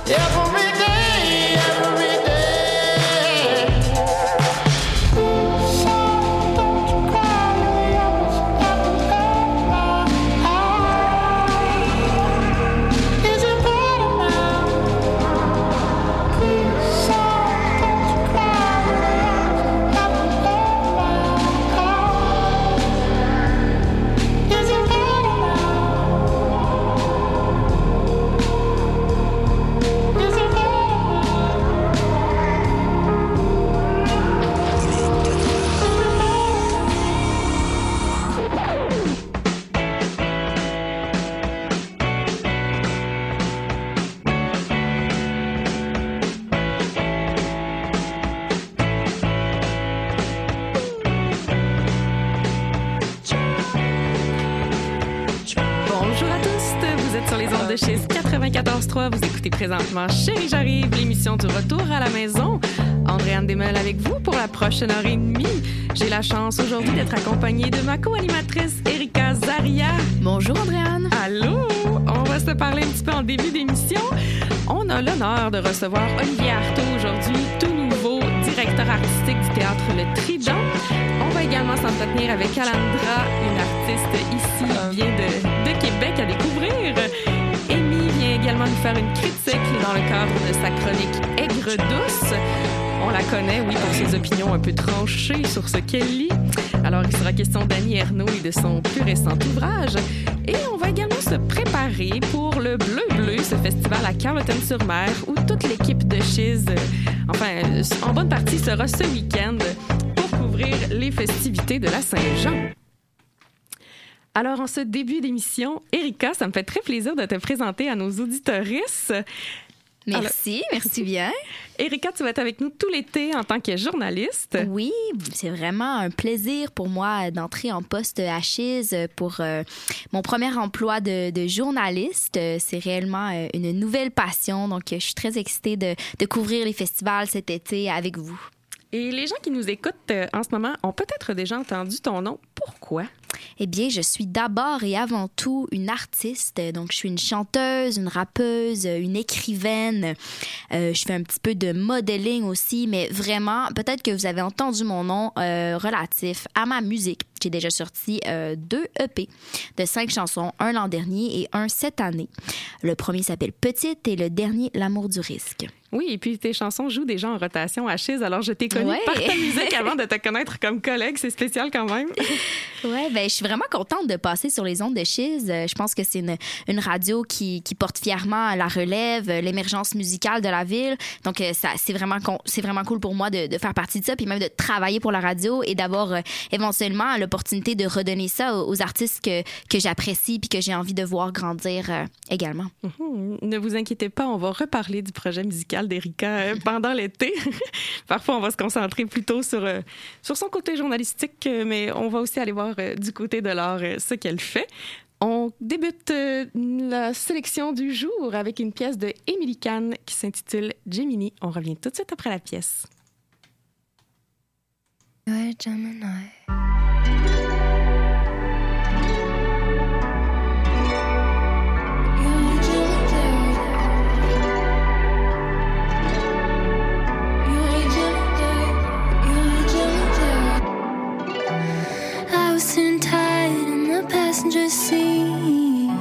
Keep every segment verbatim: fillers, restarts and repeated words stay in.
every day, every day. So don't you cry, you ever Is it better now? So don't you cry, you ever Is it better now? Is it Bonjour à tous, vous êtes sur les ondes de Chiz quatre-vingt-quatorze trois. Vous écoutez présentement Chérie, j'arrive, l'émission du retour à la maison. Andréane Desmeules avec vous pour la prochaine heure et demie. J'ai la chance aujourd'hui d'être accompagnée de ma co-animatrice Erika Zaria. Bonjour Andréane. Allô, on va se parler un petit peu en début d'émission. On a l'honneur de recevoir Olivier Artaud aujourd'hui, tout nouveau directeur artistique du théâtre Le Trident. On va également s'entretenir avec Calandra, une artiste ici qui vient de, de Québec à découvrir. Amy vient également nous faire une critique dans le cadre de sa chronique Aigre douce. On la connaît, oui, pour ses opinions un peu tranchées sur ce qu'elle lit. Alors, il sera question d'Annie Ernaux et de son plus récent ouvrage. Et on va également se préparer pour le Bleu Bleu, ce festival à Carleton-sur-Mer, où toute l'équipe de Chiz, euh, enfin, en bonne partie, sera ce week-end pour couvrir les festivités de la Saint-Jean. Alors, en ce début d'émission, Erika, ça me fait très plaisir de te présenter à nos auditorices. Merci, Alors, merci bien. Erika, tu vas être avec nous tout l'été en tant que journaliste. Oui, c'est vraiment un plaisir pour moi d'entrer en poste à Chiz pour euh, mon premier emploi de, de journaliste. C'est réellement euh, une nouvelle passion, donc je suis très excitée de, de couvrir les festivals cet été avec vous. Et les gens qui nous écoutent euh, en ce moment ont peut-être déjà entendu ton nom. Pourquoi? Eh bien, je suis d'abord et avant tout une artiste. Donc, je suis une chanteuse, une rappeuse, une écrivaine. Euh, je fais un petit peu de modeling aussi, mais vraiment, peut-être que vous avez entendu mon nom euh, relatif à ma musique. J'ai déjà sorti euh, deux E P de cinq chansons, un l'an dernier et un cette année. Le premier s'appelle Petite et le dernier L'amour du risque. Oui, et puis tes chansons jouent déjà en rotation à Chiz, alors je t'ai connue ouais. par ta musique avant de te connaître comme collègue. C'est spécial quand même. Oui, ben je suis vraiment contente de passer sur les ondes de Chiz. Je pense que c'est une, une radio qui, qui porte fièrement la relève, l'émergence musicale de la ville. Donc, ça, c'est, vraiment, c'est vraiment cool pour moi de, de faire partie de ça, puis même de travailler pour la radio et d'avoir euh, éventuellement l'opportunité de redonner ça aux, aux artistes que, que j'apprécie puis que j'ai envie de voir grandir euh, également. Mm-hmm. Ne vous inquiétez pas, on va reparler du projet musical d'Erika pendant l'été. Parfois, on va se concentrer plutôt sur, euh, sur son côté journalistique, mais on va aussi aller voir euh, du côté de l'art euh, ce qu'elle fait. On débute euh, la sélection du jour avec une pièce de Émilie Kahn qui s'intitule Gemini. On revient tout de suite après la pièce. You're Gemini. Soon tied in the passenger seat.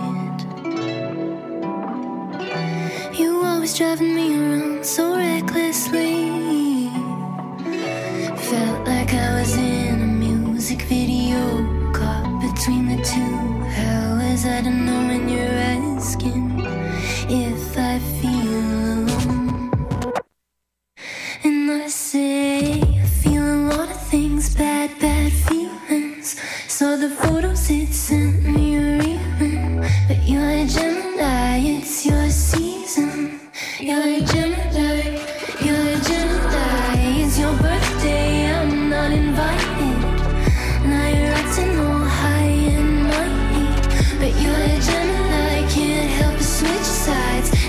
You always driving me around so recklessly. Felt like I was in a music video, caught between the two. How is I to know when you're asking if I feel alone? And I say I feel a lot of things, bad, bad feelings. Saw the photos it sent me reeling. But you're a Gemini, it's your season. You're a Gemini, you're a Gemini. It's your birthday, I'm not invited. Now you're acting all high and mighty. But you're a Gemini, can't help but switch sides.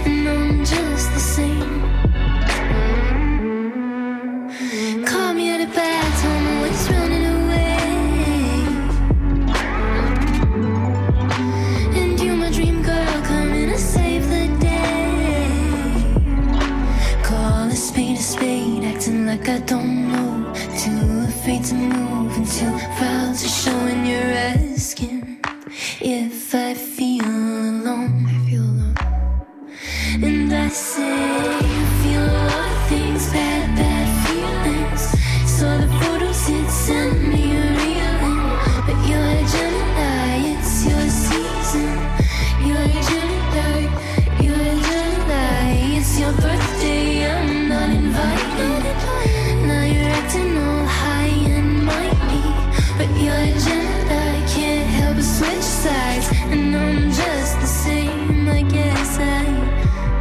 like I don't know. Too afraid to move and too proud to show. And you're asking if I feel alone. I feel alone. And I say I feel a lot of things, bad, bad feelings. Saw the photos it sent me reeling. But you're a Gemini, it's your season. You're a Gemini, you're a Gemini. It's your birthday, I'm not invited. Now you're acting all high and mighty. But you're a Gemini, can't help but switch sides. And I'm just the same, I guess I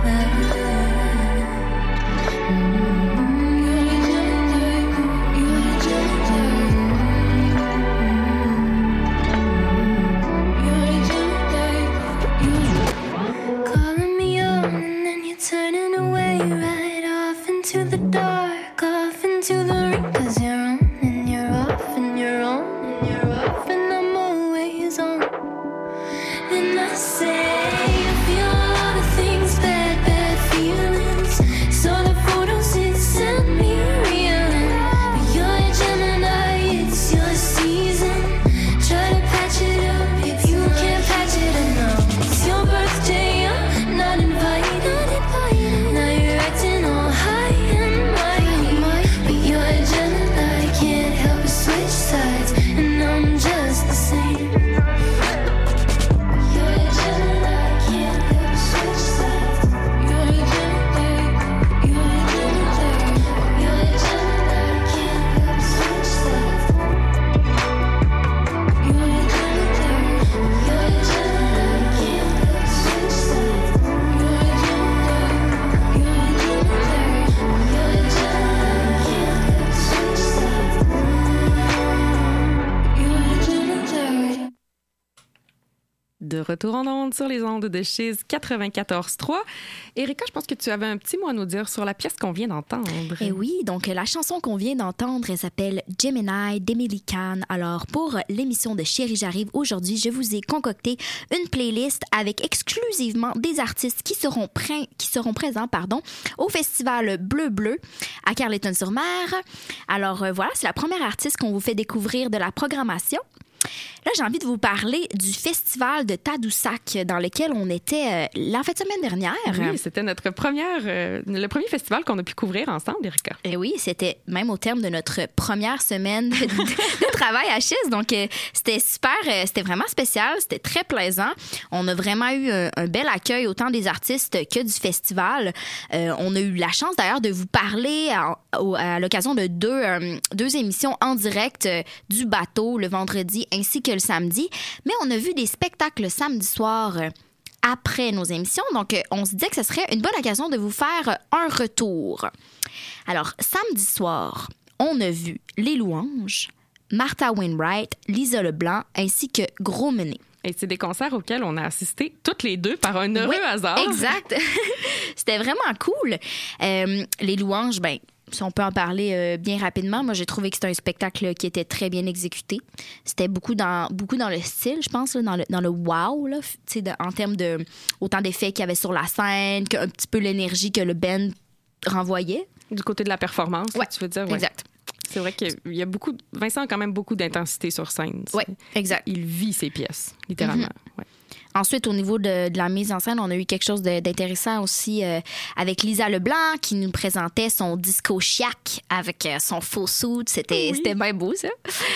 De retour en ondes sur les ondes de Chiz quatre-vingt-quatorze trois. Erika, je pense que tu avais un petit mot à nous dire sur la pièce qu'on vient d'entendre. Eh oui, donc la chanson qu'on vient d'entendre, elle s'appelle Gemini d'Emily Kahn. Alors, pour l'émission de Chérie J'arrive, aujourd'hui, je vous ai concocté une playlist avec exclusivement des artistes qui seront, pr- qui seront présents pardon, au festival Bleu Bleu à Carleton-sur-Mer. Alors, euh, voilà, c'est la première artiste qu'on vous fait découvrir de la programmation. Là, j'ai envie de vous parler du festival de Tadoussac dans lequel on était euh, la fin de semaine dernière. Oui, c'était notre première, euh, le premier festival qu'on a pu couvrir ensemble, Erika. Et oui, c'était même au terme de notre première semaine de, de, de travail à Chiz. Donc, euh, c'était super, euh, c'était vraiment spécial, c'était très plaisant. On a vraiment eu un, un bel accueil, autant des artistes que du festival. Euh, on a eu la chance d'ailleurs de vous parler à, à l'occasion de deux, euh, deux émissions en direct euh, du bateau le vendredi ainsi que le samedi. Mais on a vu des spectacles samedi soir euh, après nos émissions. Donc, euh, on se disait que ce serait une bonne occasion de vous faire euh, un retour. Alors, samedi soir, on a vu Les Louanges, Martha Wainwright, Lisa Leblanc ainsi que Gros Menet. Et c'est des concerts auxquels on a assisté toutes les deux par un heureux oui, hasard. Exact. C'était vraiment cool. Euh, les Louanges, ben si on peut en parler euh, bien rapidement, moi j'ai trouvé que c'était un spectacle qui était très bien exécuté. C'était beaucoup dans beaucoup dans le style, je pense, là, dans le dans le wow là, tu sais, en termes de autant d'effets qu'il y avait sur la scène, qu'un petit peu l'énergie que le band renvoyait. Du côté de la performance, ouais, tu veux dire. Ouais. Exact. C'est vrai qu'il y a beaucoup. Vincent a quand même beaucoup d'intensité sur scène. Oui, exact. Il vit ses pièces, littéralement. Mm-hmm. Ouais. Ensuite, au niveau de, de la mise en scène, on a eu quelque chose de, d'intéressant aussi euh, avec Lisa Leblanc qui nous présentait son disco chiac avec euh, son faux suit. C'était, oui. c'était bien beau, ça.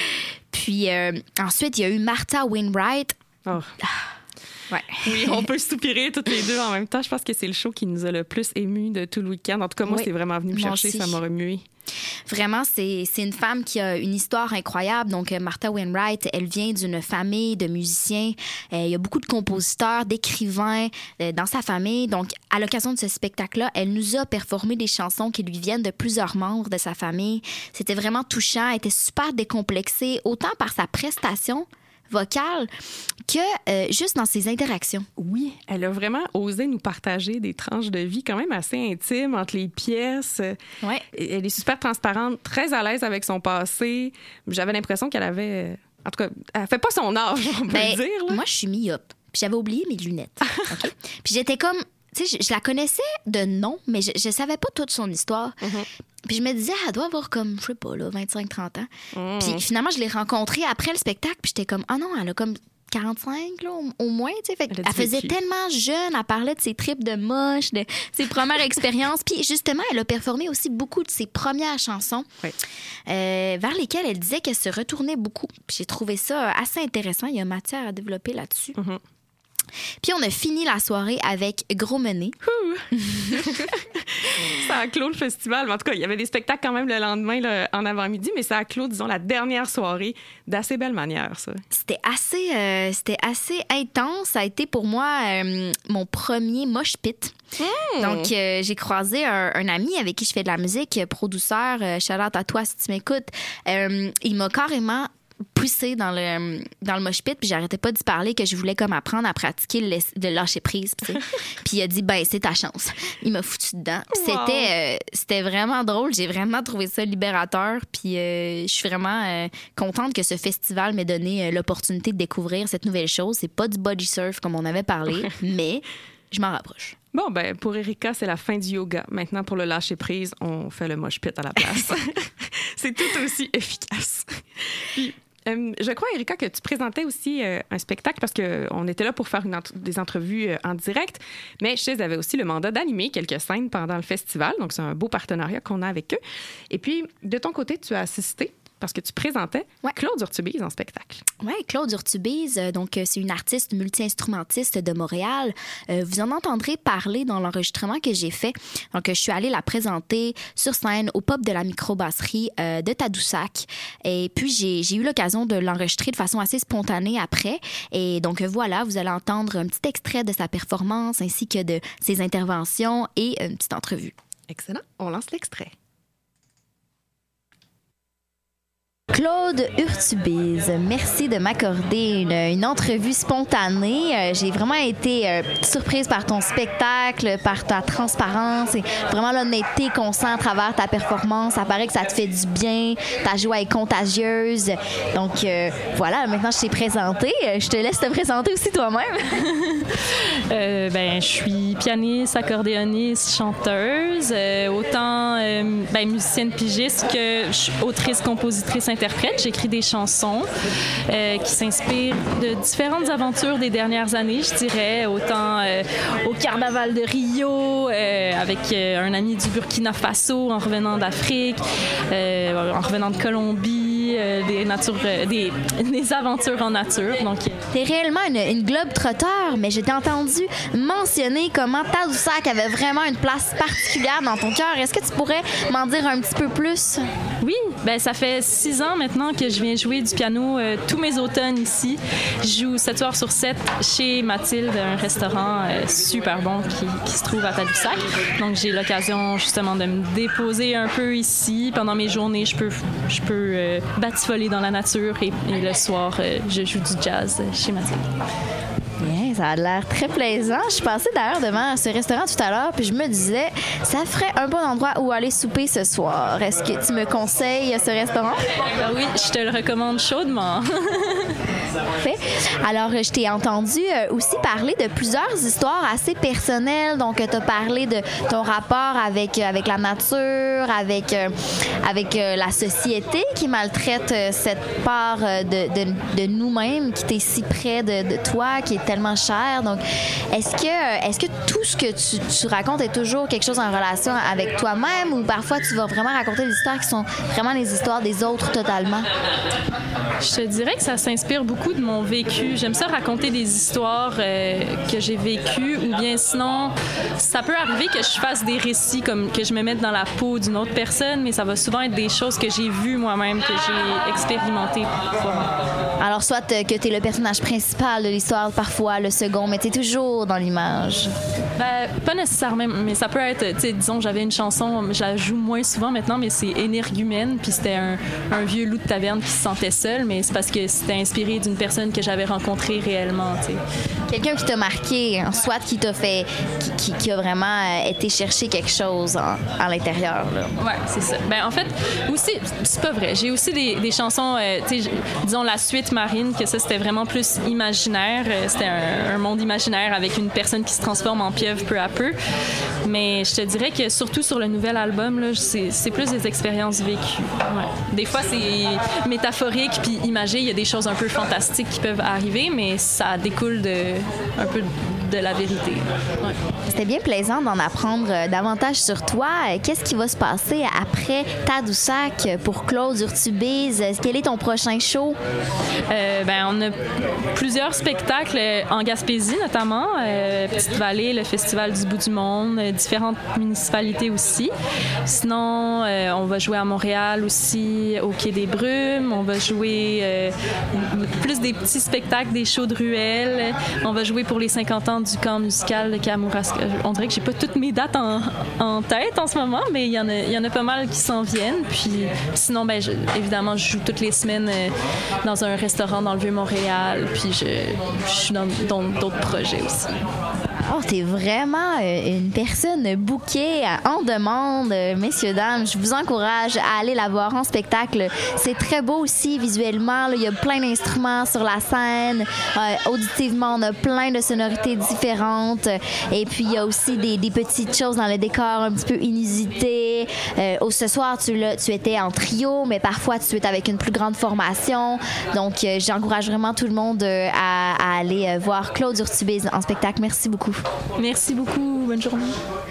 Puis euh, ensuite, il y a eu Martha Wainwright. Oh. Ouais. Oui, on peut soupirer toutes les deux en même temps. Je pense que c'est le show qui nous a le plus émus de tout le week-end. En tout cas, moi, oui. c'est vraiment venu me moi chercher. Aussi. Ça m'a remué. Vraiment, c'est, c'est une femme qui a une histoire incroyable. Donc, Martha Wainwright, elle vient d'une famille de musiciens. Euh, il y a beaucoup de compositeurs, d'écrivains euh, dans sa famille. Donc, à l'occasion de ce spectacle-là, elle nous a performé des chansons qui lui viennent de plusieurs membres de sa famille. C'était vraiment touchant. Elle était super décomplexée, autant par sa prestation vocale que euh, juste dans ses interactions. Oui, elle a vraiment osé nous partager des tranches de vie quand même assez intimes entre les pièces. Ouais. Elle est super transparente, très à l'aise avec son passé. J'avais l'impression qu'elle avait... En tout cas, elle fait pas son âge, on peut ben, le dire. Là. Moi, je suis myope. Puis j'avais oublié mes lunettes. Okay? Puis j'étais comme... Tu sais, je, je la connaissais de nom, mais je ne savais pas toute son histoire. Mm-hmm. Puis je me disais, elle doit avoir comme, je sais pas, là, vingt-cinq trente ans. Mm. Puis finalement, je l'ai rencontrée après le spectacle, puis j'étais comme, ah non, elle a comme quarante-cinq, là, au, au moins, tu sais. Fait Elle a elle faisait vécu. tellement jeune, elle parlait de ses tripes de moche, de ses premières expériences. Puis justement, elle a performé aussi beaucoup de ses premières chansons, Oui. euh, vers lesquelles elle disait qu'elle se retournait beaucoup. Puis j'ai trouvé ça assez intéressant. Il y a matière à développer là-dessus. Mhm. Puis on a fini la soirée avec Gros Menet. Ça a clos le festival. En tout cas, il y avait des spectacles quand même le lendemain, là, en avant-midi, mais ça a clos, disons, la dernière soirée d'assez belle manière, ça. C'était assez, euh, c'était assez intense. Ça a été pour moi euh, mon premier mosh pit. Mm. Donc, euh, j'ai croisé un, un ami avec qui je fais de la musique, producteur, euh, shout-out à toi si tu m'écoutes. Euh, il m'a carrément poussé dans le dans le mosh pit, puis j'arrêtais pas d'y parler que je voulais comme apprendre à pratiquer le, de lâcher prise, tu sais. Puis il a dit ben c'est ta chance. Il m'a foutu dedans. Puis Wow. c'était euh, c'était vraiment drôle, j'ai vraiment trouvé ça libérateur, puis euh, je suis vraiment euh, contente que ce festival m'ait donné euh, l'opportunité de découvrir cette nouvelle chose. C'est pas du body surf comme on avait parlé, mais je m'en rapproche. Bon, ben pour Erika, c'est la fin du yoga. Maintenant, pour le lâcher prise, on fait le mosh pit à la place. C'est tout aussi efficace. Puis, euh, je crois, Erika, que tu présentais aussi euh, un spectacle parce qu'on était là pour faire une entre- des entrevues euh, en direct, mais Chiz avait aussi le mandat d'animer quelques scènes pendant le festival, donc c'est un beau partenariat qu'on a avec eux. Et puis, de ton côté, tu as assisté parce que tu présentais Ouais. Claude Urtubise en spectacle. Oui, Claude Urtubise, euh, donc euh, c'est une artiste multi-instrumentiste de Montréal. Euh, vous en entendrez parler dans l'enregistrement que j'ai fait. Donc, euh, je suis allée la présenter sur scène au Pop de la microbrasserie euh, de Tadoussac. Et puis, j'ai, j'ai eu l'occasion de l'enregistrer de façon assez spontanée après. Et donc, euh, voilà, vous allez entendre un petit extrait de sa performance ainsi que de ses interventions et une petite entrevue. Excellent. On lance l'extrait. Claude Urtubise, merci de m'accorder une, une entrevue spontanée. Euh, j'ai vraiment été euh, surprise par ton spectacle, par ta transparence et vraiment l'honnêteté qu'on sent à travers ta performance. Ça paraît que ça te fait du bien, ta joie est contagieuse. Donc euh, voilà, maintenant je t'ai présenté. Je te laisse te présenter aussi toi-même. Euh, ben, je suis pianiste, accordéoniste, chanteuse, euh, autant euh, ben, musicienne pigiste que je suis autrice, compositrice, interprète. J'écris des chansons euh, qui s'inspirent de différentes aventures des dernières années, je dirais, autant euh, au carnaval de Rio, euh, avec euh, un ami du Burkina Faso en revenant d'Afrique, euh, en revenant de Colombie, euh, des, natures, euh, des, des aventures en nature. Donc, euh, T'es réellement une, une globe-trotteur, mais je t'ai entendu mentionner comment Tadoussac avait vraiment une place particulière dans ton cœur. Est-ce que tu pourrais m'en dire un petit peu plus? Oui, ben ça fait six ans maintenant que je viens jouer du piano euh, tous mes automnes ici. Je joue sept soirs sur sept chez Mathilde, un restaurant euh, super bon qui, qui se trouve à Tadoussac. Donc j'ai l'occasion justement de me déposer un peu ici. Pendant mes journées, je peux, je peux euh, batifoler dans la nature et, et le soir, euh, je joue du jazz chez Mathilde. Bien, ça a l'air très plaisant. Je suis passée d'ailleurs devant ce restaurant tout à l'heure, puis je me disais, ça ferait un bon endroit où aller souper ce soir. Est-ce que tu me conseilles ce restaurant? Ben oui, je te le recommande chaudement. Parfait. Alors, je t'ai entendu euh, aussi parler de plusieurs histoires assez personnelles. Donc, tu as parlé de ton rapport avec, euh, avec la nature, avec, euh, avec euh, la société qui maltraite euh, cette part euh, de, de, de nous-mêmes qui t'est si près de, de toi, qui est tellement chère. Donc, est-ce que, euh, est-ce que tout ce que tu, tu racontes est toujours quelque chose en relation avec toi-même ou parfois tu vas vraiment raconter des histoires qui sont vraiment les histoires des autres totalement? Je te dirais que ça s'inspire beaucoup de mon vécu. J'aime ça raconter des histoires euh, que j'ai vécues ou bien sinon, ça peut arriver que je fasse des récits comme que je me mette dans la peau d'une autre personne, mais ça va souvent être des choses que j'ai vues moi-même, que j'ai expérimentées parfois. Alors, soit euh, que tu es le personnage principal de l'histoire, parfois le second, mais tu es toujours dans l'image. Ben, pas nécessairement, mais ça peut être, tu sais, disons, j'avais une chanson, je la joue moins souvent maintenant, mais c'est Énergumène, puis c'était un, un vieux loup de taverne qui se sentait seul, mais c'est parce que c'était inspiré d'une d'une personne que j'avais rencontrée réellement, tu sais. Quelqu'un qui t'a marqué, hein, soit qui t'a fait, qui, qui, qui a vraiment euh, été chercher quelque chose en, à l'intérieur. Là. Ouais, c'est ça. Ben en fait, aussi, c'est pas vrai. J'ai aussi des, des chansons, euh, tu sais, disons la suite Marine, que ça c'était vraiment plus imaginaire. Euh, c'était un, un monde imaginaire avec une personne qui se transforme en pieuvre peu à peu. Mais je te dirais que surtout sur le nouvel album, là, c'est, c'est plus des expériences vécues. Ouais. Des fois, c'est métaphorique puis imagé. Il y a des choses un peu fantastiques qui peuvent arriver, mais ça découle de un peu de la vérité. Ouais. C'était bien plaisant d'en apprendre davantage sur toi. Qu'est-ce qui va se passer après Tadoussac pour Claude Urtubise? Quel est ton prochain show? Euh, ben, on a plusieurs spectacles en Gaspésie, notamment. Euh, Petite-Vallée, le Festival du bout du monde, différentes municipalités aussi. Sinon, euh, on va jouer à Montréal aussi, au Quai des Brumes. On va jouer euh, plus des petits spectacles, des shows de ruelles. On va jouer pour les cinquante ans du camp musical de Kamouraska. On dirait que j'ai pas toutes mes dates en, en tête en ce moment, mais il y en a, il y en a pas mal qui s'en viennent. Puis sinon, ben, je, évidemment, je joue toutes les semaines euh, dans un restaurant dans le Vieux-Montréal. Puis je, je suis dans, dans d'autres projets aussi. Oh, t'es vraiment une personne bookée en demande, messieurs, dames. Je vous encourage à aller la voir en spectacle. C'est très beau aussi visuellement. Là, il y a plein d'instruments sur la scène. Euh, auditivement, on a plein de sonorités différentes. Et puis, il y a aussi des, des petites choses dans le décor un petit peu inusitées. Euh, oh, ce soir, tu, là, tu étais en trio, mais parfois, tu es avec une plus grande formation. Donc, euh, j'encourage vraiment tout le monde euh, à, à aller euh, voir Claude Urtubise en spectacle. Merci beaucoup. Merci beaucoup. Bonne journée.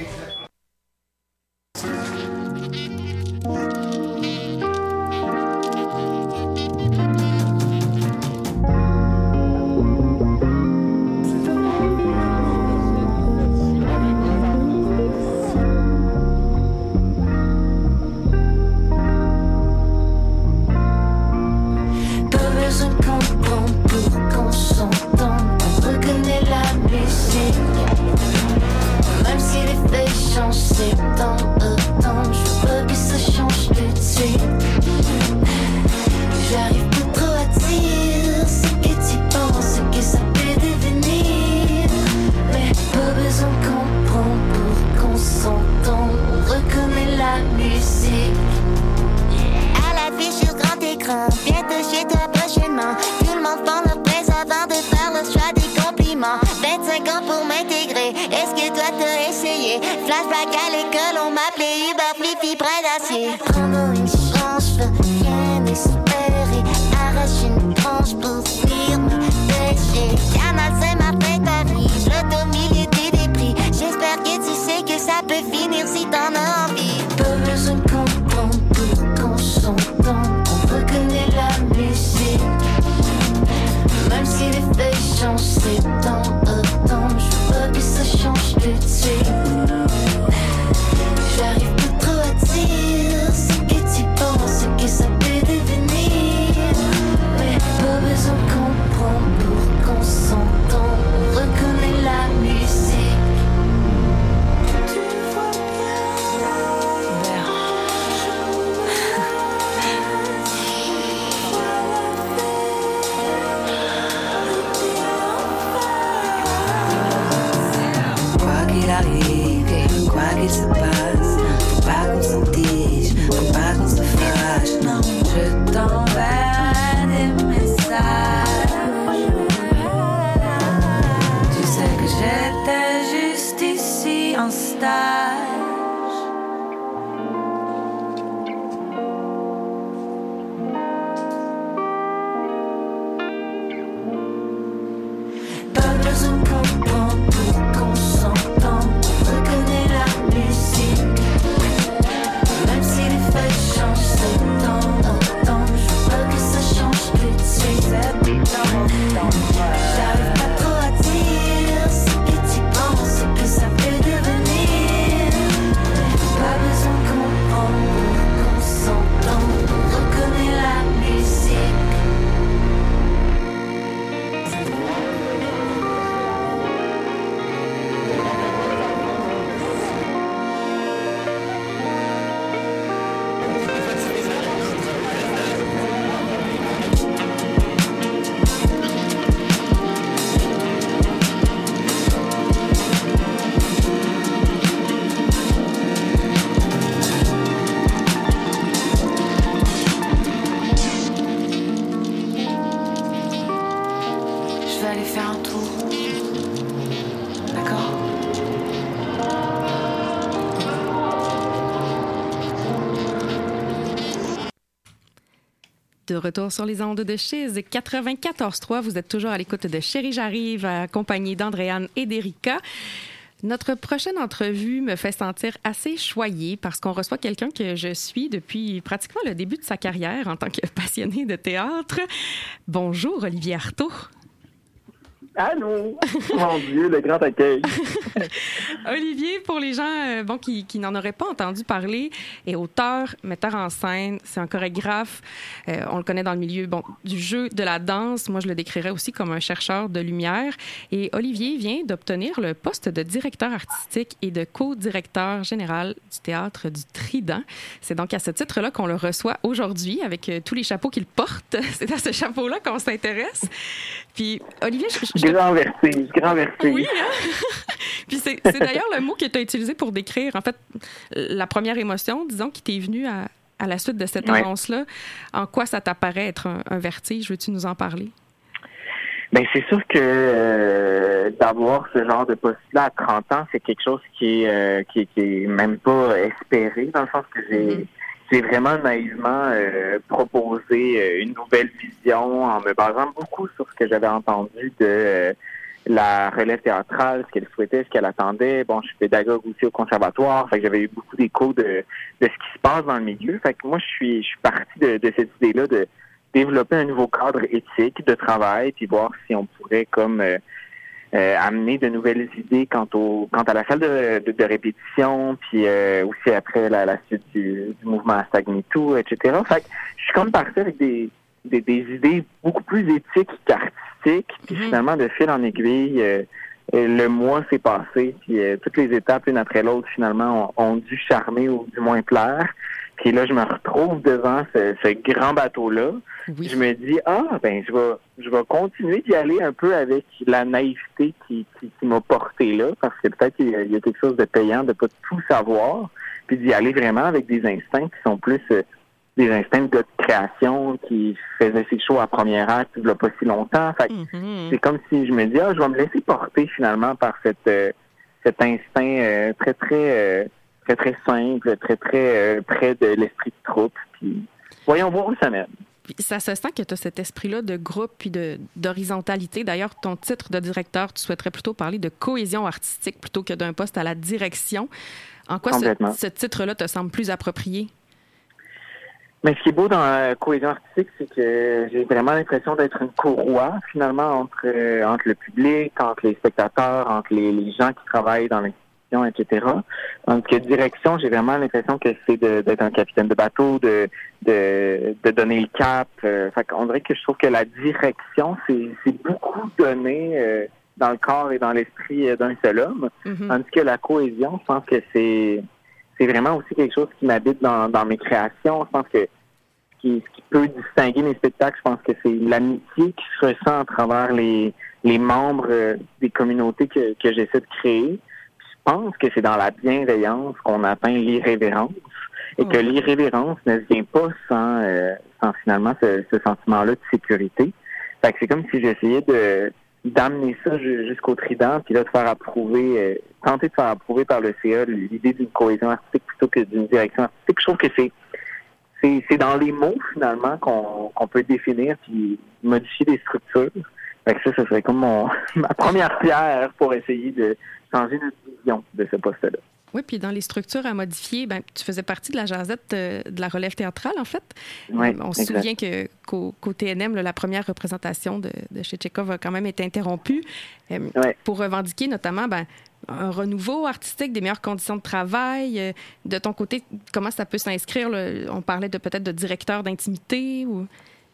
Flashback à l'école, on m'appelait Uber, Flippy, près d'acier. Prends-nous une chance, je veux rien espérer. Arrache une tranche pour fuir mes péchés. Canal, c'est ma fête à vie. Je le au milieu des débris. J'espère que tu sais que ça peut finir si t'en as envie. Pas besoin de comprendre pour qu'on s'entende. On reconnaît la musique. Même si les feuilles changent, c'est dans automne. Je veux pas que ça change tout de suite. J'arrive pas trop à dire ce que tu penses, ce que ça peut devenir. Mais pas besoin de comprendre pour qu'on s'entende. On reconnaît la musique. Tu vois bien. Quoi qu'il arrive, quoi qu'il se passe, faut pas qu'on s'entige, faut pas qu'on se fâche. Non, je t'enverrai des messages. Tu sais que j'étais juste ici en stage. Pas besoin de comprendre pour qu'on s'entende. On reconnaît la musique. Même si les feuilles changent, c'est dans automne. Je veux pas que ça change tout de suite. J'arrive pas trop à dire ce que tu penses, ce que ça peut devenir. De retour sur les ondes de Chiz quatre-vingt-quatorze trois, vous êtes toujours à l'écoute de Chérie j'arrive, accompagnée d'Andréane et d'Erika. Notre prochaine entrevue me fait sentir assez choyée parce qu'on reçoit quelqu'un que je suis depuis pratiquement le début de sa carrière en tant que passionnée de théâtre. Bonjour, Olivier Artaud. Allô! Mon Dieu, le grand accueil! Olivier, pour les gens euh, bon, qui, qui n'en auraient pas entendu parler, est auteur, metteur en scène, c'est un chorégraphe. Euh, on le connaît dans le milieu bon, du jeu, de la danse. Moi, je le décrirais aussi comme un chercheur de lumière. Et Olivier vient d'obtenir le poste de directeur artistique et de co-directeur général du Théâtre du Trident. C'est donc à ce titre-là qu'on le reçoit aujourd'hui avec euh, tous les chapeaux qu'il porte. C'est à ce chapeau-là qu'on s'intéresse. Puis, Olivier, je, je... Grand vertige, grand vertige. Oui, hein? Puis c'est, c'est d'ailleurs le mot que tu as utilisé pour décrire, en fait, la première émotion, disons, qui t'est venue à, à la suite de cette ouais. annonce-là. En quoi ça t'apparaît être un, un vertige? Veux-tu nous en parler? Bien, c'est sûr que euh, d'avoir ce genre de poste-là à trente ans, c'est quelque chose qui est, euh, qui, qui est même pas espéré, dans le sens que j'ai... Mm-hmm. J'ai vraiment naïvement euh, proposé euh, une nouvelle vision en me basant beaucoup sur ce que j'avais entendu de euh, la relève théâtrale, ce qu'elle souhaitait, ce qu'elle attendait. Bon, je suis pédagogue aussi au conservatoire, fait que j'avais eu beaucoup d'échos de, de ce qui se passe dans le milieu. Fait que moi, je suis je suis partie de, de cette idée-là de développer un nouveau cadre éthique de travail, puis voir si on pourrait comme euh, Euh, amener de nouvelles idées quant au quant à la salle de, de, de répétition, puis euh, aussi après la, la suite du, du mouvement hashtag MeToo, et cetera. Fait que je suis comme parti avec des, des, des idées beaucoup plus éthiques qu'artistiques, puis mm-hmm. finalement, de fil en aiguille, euh, le mois s'est passé, puis euh, toutes les étapes, l'une après l'autre, finalement, ont, ont dû charmer ou du moins plaire. Puis là, je me retrouve devant ce, ce grand bateau-là. Oui. Je me dis, ah, ben, je vais, je vais continuer d'y aller un peu avec la naïveté qui, qui, qui m'a porté là, parce que peut-être qu'il y a, il y a quelque chose de payant de pas tout savoir, puis d'y aller vraiment avec des instincts qui sont plus euh, des instincts de création, qui faisaient ses shows à première acte il n'y a pas si longtemps. Fait que mm-hmm. c'est comme si je me dis, ah, je vais me laisser porter finalement par cette, euh, cet instinct euh, très, très... Euh, très, très simple, très, très euh, près de l'esprit de troupe. Puis, voyons voir où ça mène. Puis ça se sent que tu as cet esprit-là de groupe puis de, d'horizontalité. D'ailleurs, ton titre de directeur, tu souhaiterais plutôt parler de cohésion artistique plutôt que d'un poste à la direction. En quoi ce, ce titre-là te semble plus approprié? Mais ce qui est beau dans la cohésion artistique, c'est que j'ai vraiment l'impression d'être une courroie, finalement, entre, euh, entre le public, entre les spectateurs, entre les, les gens qui travaillent dans les et cetera. Donc, direction, j'ai vraiment l'impression que c'est de, d'être un capitaine de bateau, de, de, de donner le cap. Euh, fait qu'on dirait que je trouve que la direction, c'est, c'est beaucoup donné euh, dans le corps et dans l'esprit euh, d'un seul homme. Mm-hmm. Tandis que la cohésion, je pense que c'est, c'est vraiment aussi quelque chose qui m'habite dans, dans mes créations. Je pense que ce qui, ce qui peut distinguer mes spectacles, je pense que c'est l'amitié qui se ressent à travers les, les membres euh, des communautés que, que j'essaie de créer. Je pense que c'est dans la bienveillance qu'on atteint l'irrévérence et que l'irrévérence ne vient pas sans, euh, sans finalement ce, ce sentiment-là de sécurité. Fait que c'est comme si j'essayais de d'amener ça jusqu'au Trident puis là de faire approuver, euh, tenter de faire approuver par le C A l'idée d'une cohésion artistique plutôt que d'une direction artistique. Je trouve que c'est c'est, c'est dans les mots finalement qu'on, qu'on peut définir puis modifier des structures. Fait que ça, ce serait comme mon, ma première pierre pour essayer de changer notre vision de ce poste-là. Oui, puis dans les structures à modifier, ben, tu faisais partie de la jazette euh, de la relève théâtrale, en fait. Oui, euh, On se souvient que, qu'au, qu'au T N M, là, la première représentation de, de chez Tchekhov a quand même été interrompue euh, oui. pour revendiquer notamment ben, un renouveau artistique, des meilleures conditions de travail. Euh, de ton côté, comment ça peut s'inscrire? Là? On parlait de peut-être de directeur d'intimité ou...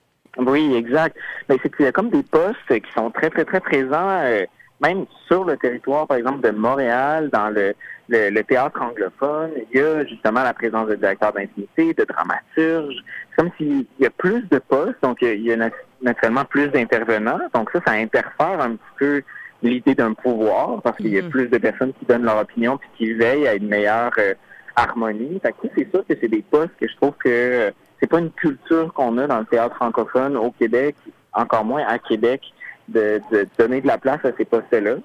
Oui, exact. Mais c'est qu'il y a comme des postes qui sont très, très, très présents, euh, même sur le territoire, par exemple, de Montréal, dans le, le, le théâtre anglophone. Il y a justement la présence de directeur d'intimité, de dramaturge. C'est comme s'il y a plus de postes, donc il y a naturellement plus d'intervenants. Donc ça, ça interfère un petit peu l'idée d'un pouvoir, parce qu'il y a mm-hmm. plus de personnes qui donnent leur opinion puis qui veillent à une meilleure euh, harmonie. Fait que c'est sûr que c'est des postes que je trouve que... Euh, c'est pas une culture qu'on a dans le théâtre francophone au Québec, encore moins à Québec, de, de donner de la place à ces postes-là.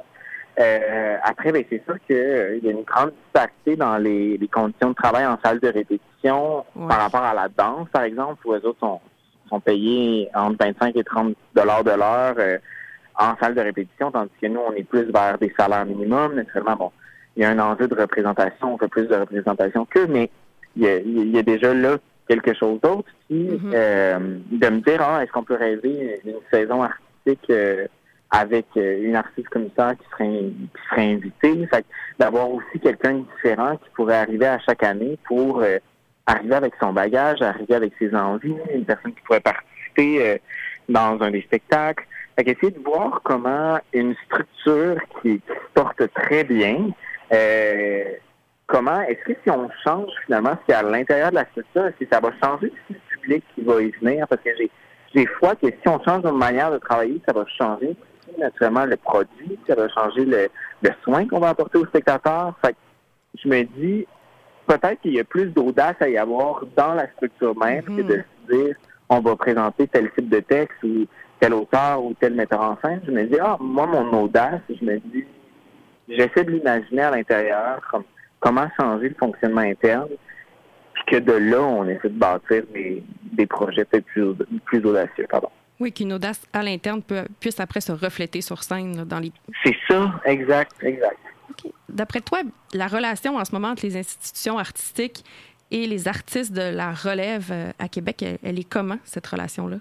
Euh, après, ben, c'est sûr qu'il euh, y a une grande disparité dans les, les conditions de travail en salle de répétition ouais. par rapport à la danse, par exemple, où les autres sont, sont payés entre vingt-cinq et trente dollars de l'heure euh, en salle de répétition, tandis que nous, on est plus vers des salaires minimums. Naturellement, bon, il y a un enjeu de représentation, on fait plus de représentation qu'eux, mais il y a, il y a déjà là quelque chose d'autre. Puis, mm-hmm. euh, de me dire, ah, est-ce qu'on peut rêver d'une saison artistique euh, avec euh, une artiste commissaire qui serait, qui serait invitée? Fait que d'avoir aussi quelqu'un de différent qui pourrait arriver à chaque année pour euh, arriver avec son bagage, arriver avec ses envies, une personne qui pourrait participer euh, dans un des spectacles. Fait qu'essayer de voir comment une structure qui, qui se porte très bien, euh, comment, est-ce que si on change finalement ce qu'il y a à l'intérieur de la structure, est-ce que ça va changer aussi le public qui va y venir? Parce que j'ai, j'ai foi que si on change notre manière de travailler, ça va changer aussi, naturellement le produit, ça va changer le, le soin qu'on va apporter aux spectateurs. Fait que je me dis, peut-être qu'il y a plus d'audace à y avoir dans la structure même mm-hmm. que de se dire, on va présenter tel type de texte ou tel auteur ou tel metteur en scène. Je me dis, ah, moi, mon audace, je me dis, j'essaie de l'imaginer à l'intérieur, comme comment changer le fonctionnement interne, puis que de là, on essaie de bâtir des, des projets peut-être plus, plus audacieux. Pardon. Oui, qu'une audace à l'interne peut, puisse après se refléter sur scène là, dans les... C'est ça, exact, exact. Okay. D'après toi, la relation en ce moment entre les institutions artistiques et les artistes de la relève à Québec, elle, elle est comment, cette relation-là?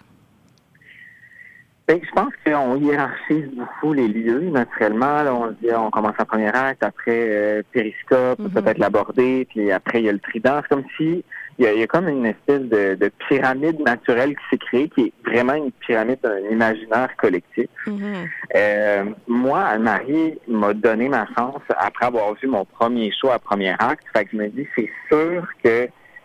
Bien, je pense qu'on hiérarchise beaucoup les lieux, naturellement. Là, on se dit, on commence en premier acte, après euh, Périscope, mm-hmm. peut-être l'aborder, puis après, il y a le trident. C'est comme si il y a, il y a comme une espèce de, de pyramide naturelle qui s'est créée, qui est vraiment une pyramide d'un imaginaire collectif. Mm-hmm. Euh, moi, Anne-Marie m'a donné ma chance après avoir vu mon premier show à premier acte. Fait que je me dis, c'est sûr que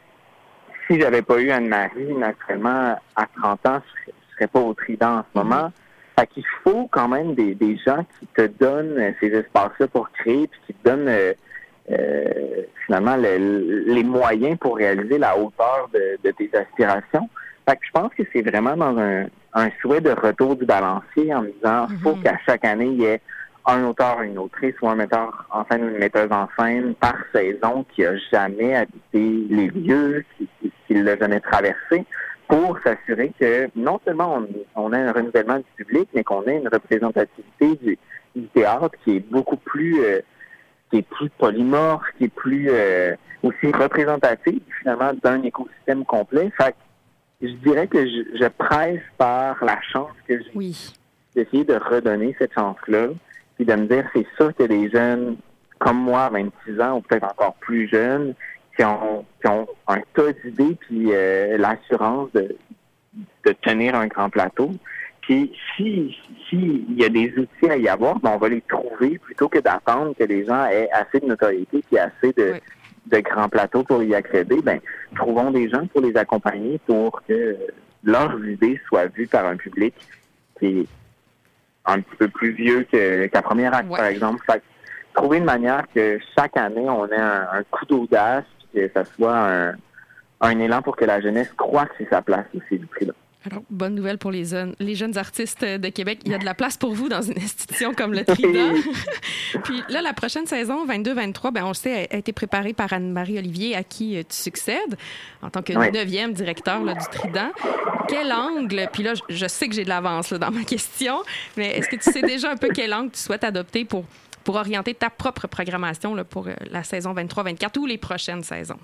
si j'avais pas eu Anne-Marie, naturellement, à trente ans, je serais serait pas au trident en ce moment. Mm-hmm. Fait qu'il faut quand même des, des gens qui te donnent ces espaces-là pour créer, puis qui te donnent euh, euh, finalement le, les moyens pour réaliser la hauteur de, de tes aspirations. Fait que je pense que c'est vraiment dans un, un souhait de retour du balancier en me disant mm-hmm. faut qu'à chaque année, il y ait un auteur, une autrice ou un metteur en scène ou une metteuse en scène par saison qui a jamais habité les lieux, qui, qui, qui l'a jamais traversé, pour s'assurer que non seulement on, on a un renouvellement du public, mais qu'on ait une représentativité du, du théâtre qui est beaucoup plus euh, qui est plus polymorphe, qui est plus euh, aussi représentative finalement d'un écosystème complet. Fait que je dirais que je, je presse par la chance que j'ai oui. d'essayer de redonner cette chance-là, puis de me dire c'est sûr qu'il y a des jeunes comme moi, vingt-six ans, ou peut-être encore plus jeunes, qui ont, qui ont un tas d'idées puis euh, l'assurance de, de tenir un grand plateau. Puis si si il y a des outils à y avoir, ben on va les trouver plutôt que d'attendre que les gens aient assez de notoriété puis assez de, oui. de grands plateaux pour y accéder. Ben trouvons des gens pour les accompagner pour que leurs idées soient vues par un public qui est un petit peu plus vieux que, qu'à première acte, ouais. par exemple. Fait que, trouver une manière que chaque année, on ait un, un coup d'audace, que ça soit un, un élan pour que la jeunesse croie que c'est sa place aussi, du prix là. Alors, bonne nouvelle pour les jeunes, les jeunes artistes de Québec. Il y a de la place pour vous dans une institution comme le Trident. Puis là, la prochaine saison, vingt-deux vingt-trois, ben on le sait, a été préparée par Anne-Marie Olivier, à qui tu succèdes en tant que oui. neuvième directeur là, du Trident. Quel angle, puis là, je sais que j'ai de l'avance là, dans ma question, mais est-ce que tu sais déjà un peu quel angle tu souhaites adopter pour pour orienter ta propre programmation là, pour euh, la saison vingt-trois vingt-quatre ou les prochaines saisons?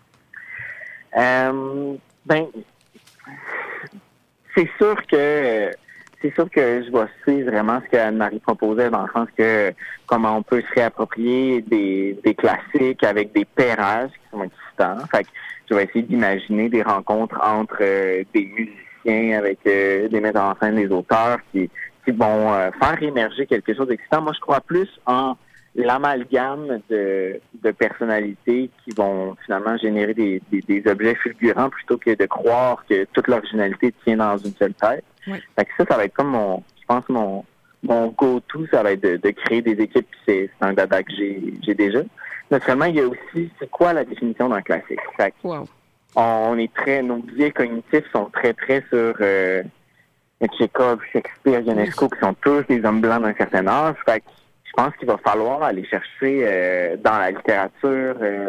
Euh, ben, c'est sûr que c'est sûr que je vais suivre vraiment ce qu'Anne-Marie proposait, dans le sens que comment on peut se réapproprier des, des classiques avec des pairages qui sont existants. Fait que je vais essayer d'imaginer des rencontres entre euh, des musiciens avec euh, des metteurs en scène, des auteurs qui qui vont euh, faire émerger quelque chose d'excitant. Moi, je crois plus en l'amalgame de, de personnalités qui vont finalement générer des, des, des objets fulgurants plutôt que de croire que toute l'originalité tient dans une seule tête. Oui. Fait que ça, ça va être comme mon, je pense, mon, mon go-to, ça va être de, de créer des équipes, puis c'est, c'est un dada que j'ai, j'ai déjà. Naturellement, il y a aussi, c'est quoi la définition d'un classique? Fait que wow. on est très, nos biais cognitifs sont très, très sur... Euh, Tchekhov, Shakespeare, Ionesco, qui sont tous des hommes blancs d'un certain âge. Fait que je pense qu'il va falloir aller chercher euh, dans la littérature euh,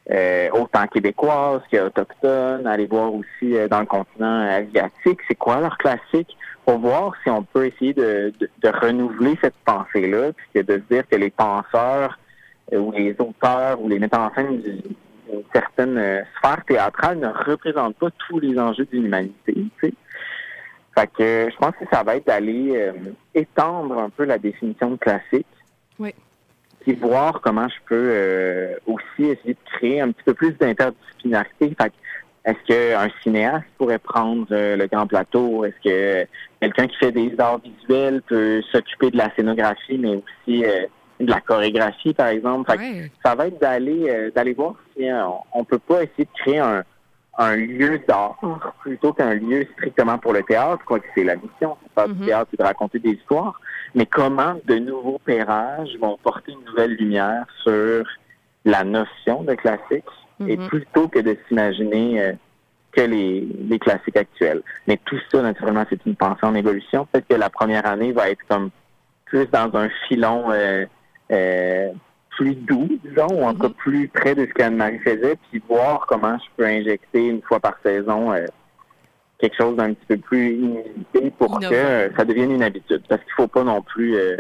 euh, autant québécoises qu'autochtones, aller voir aussi euh, dans le continent asiatique, c'est quoi leur classique, pour voir si on peut essayer de, de, de renouveler cette pensée-là, puis que de se dire que les penseurs euh, ou les auteurs ou les metteurs en scène d'une certaine euh, sphère théâtrale ne représentent pas tous les enjeux de l'humanité, tu sais. Fait que euh, je pense que ça va être d'aller euh, étendre un peu la définition de classique. Oui. Puis voir comment je peux euh, aussi essayer de créer un petit peu plus d'interdisciplinarité. Fait que, est-ce qu'un cinéaste pourrait prendre euh, le grand plateau? Est-ce que quelqu'un qui fait des arts visuels peut s'occuper de la scénographie, mais aussi euh, de la chorégraphie, par exemple? Fait Ouais. que ça va être d'aller euh, d'aller voir si euh, on, on peut pas essayer de créer un, un lieu d'art plutôt qu'un lieu strictement pour le théâtre, quoi que c'est la mission, c'est pas Mhm. du théâtre, c'est de raconter des histoires, mais comment de nouveaux pérages vont porter une nouvelle lumière sur la notion de classique, et Mhm. plutôt que de s'imaginer euh, que les, les classiques actuels. Mais tout ça, naturellement, c'est une pensée en évolution. Peut-être que la première année va être comme plus dans un filon euh, euh, plus doux, disons, ou en tout cas plus près de ce qu'Anne-Marie faisait, puis voir comment je peux injecter une fois par saison euh, quelque chose d'un petit peu plus inusité pour Innovant. que euh, ça devienne une habitude. Parce qu'il faut pas non plus euh,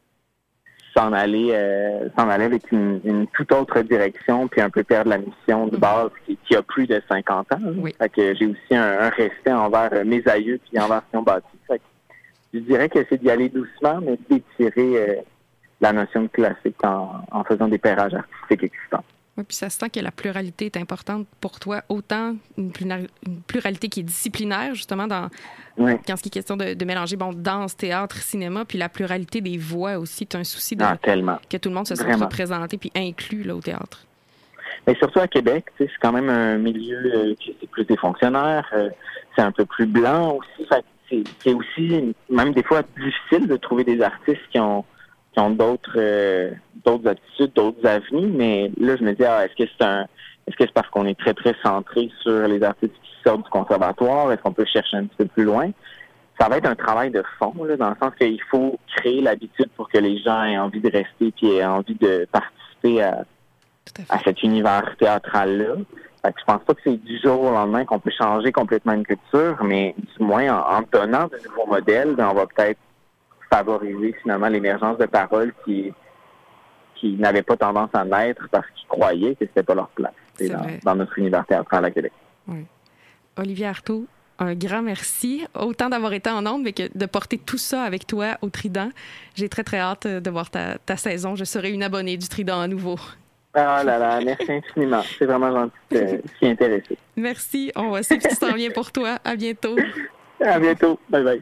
s'en aller euh, s'en aller avec une, une toute autre direction, puis un peu perdre la mission de base qui, qui a plus de cinquante ans. Hein. Oui. Fait que j'ai aussi un, un respect envers euh, mes aïeux puis envers ce qu'ils ont bâti. Fait que je dirais que c'est d'y aller doucement, mais d'étirer euh, la notion de classique en, en faisant des pérages artistiques existants. Oui, puis ça se sent que la pluralité est importante pour toi, autant une, plura- une pluralité qui est disciplinaire, justement, dans Oui. quand il est question de, de mélanger bon, danse, théâtre, cinéma, puis la pluralité des voix aussi. Tu as un souci de, Ah, tellement. que tout le monde se sente Vraiment. représenté puis inclus là, au théâtre. Mais surtout à Québec, tu sais, c'est quand même un milieu euh, qui c'est plus des fonctionnaires, euh, c'est un peu plus blanc aussi. Fait que c'est, c'est aussi même des fois difficile de trouver des artistes qui ont qui ont d'autres euh, d'autres aptitudes, d'autres avenues. Mais là, je me dis, ah, est-ce que c'est un est-ce que c'est parce qu'on est très très centré sur les artistes qui sortent du conservatoire? Est-ce qu'on peut chercher un petit peu plus loin? Ça va être un travail de fond, là, dans le sens qu'il faut créer l'habitude pour que les gens aient envie de rester puis aient envie de participer à Tout à à fait. cet univers théâtral-là. Fait que je pense pas que c'est du jour au lendemain qu'on peut changer complètement une culture, mais du moins en, en donnant de nouveaux modèles, ben, on va peut-être favoriser finalement l'émergence de paroles qui qui n'avaient pas tendance à naître parce qu'ils croyaient que c'était pas leur place C'est dans, vrai. dans notre univers théâtral à Québec. Olivier Artaud, un grand merci. Autant d'avoir été en ondes, mais que de porter tout ça avec toi au Trident. J'ai très, très hâte de voir ta, ta saison. Je serai une abonnée du Trident à nouveau. Ah là là, merci infiniment. C'est vraiment gentil de s'y intéresser. Merci. On va suivre ce qui s'en vient pour toi. À bientôt. À bientôt. Bye bye.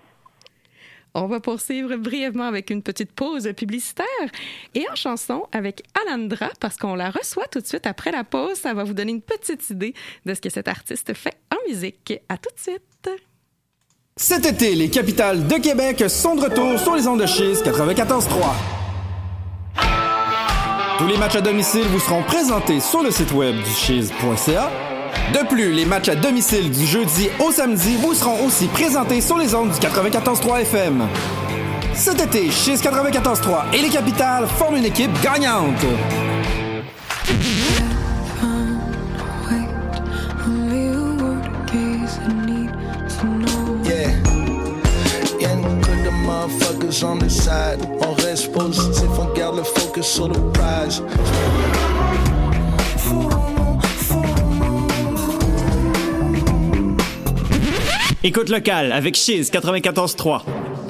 On va poursuivre brièvement avec une petite pause publicitaire et en chanson avec Alandra parce qu'on la reçoit tout de suite après la pause. Ça va vous donner une petite idée de ce que cet artiste fait en musique. À tout de suite. Cet été, les capitales de Québec sont de retour sur les ondes de Chiz quatre-vingt-quatorze trois. Tous les matchs à domicile vous seront présentés sur le site web du chiz point c a. De plus, les matchs à domicile du jeudi au samedi vous seront aussi présentés sur les ondes du quatre-vingt-quatorze trois F M. Cet été, Chiz quatre-vingt-quatorze trois et les capitales forment une équipe gagnante. Yeah. Yeah, put the motherfuckers on the side. On reste positif, on garde le focus sur le prize. Écoute locale avec Chiz quatre-vingt-quatorze trois.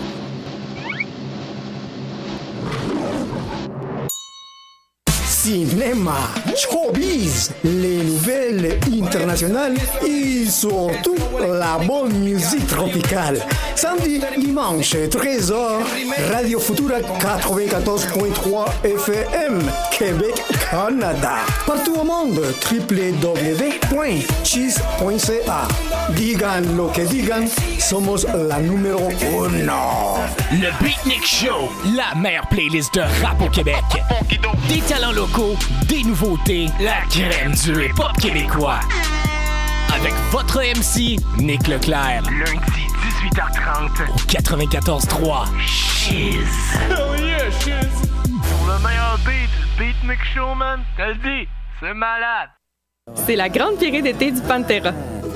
Cinéma, showbiz, les nouvelles internationales et surtout la bonne musique tropicale. Samedi, dimanche, treize heures, Radio Futura quatre-vingt-quatorze point trois F M, Québec, Canada. Partout au monde, w w w point chiz point c a. Digan lo que digan, somos la numéro uno. Le Beatnik Show, la meilleure playlist de rap au Québec. Des talents locaux, des nouveautés, la crème du hip-hop québécois. Avec votre M C, Nick Leclerc. Lundi, dix-huit heures trente. Au quatre-vingt-quatorze trois. Chiz. Oh yeah, Chiz. Pour le meilleur beat, le Beatnik Show, man. Je te le dis, c'est malade. C'est la grande virée d'été du Pantera.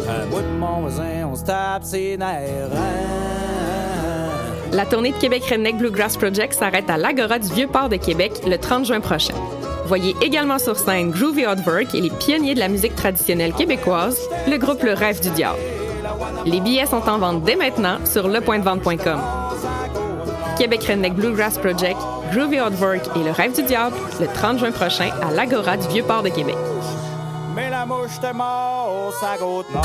La tournée de Québec Redneck Bluegrass Project s'arrête à l'Agora du Vieux-Port de Québec le trente juin prochain. Voyez également sur scène Groovy Oddwork et les pionniers de la musique traditionnelle québécoise, le groupe Le Rêve du Diable. Les billets sont en vente dès maintenant sur le point de vente point com. Québec Redneck Bluegrass Project, Groovy Oddwork et Le Rêve du Diable le trente juin prochain à l'Agora du Vieux-Port de Québec. Mais la mouche te mord, ça goûte mort.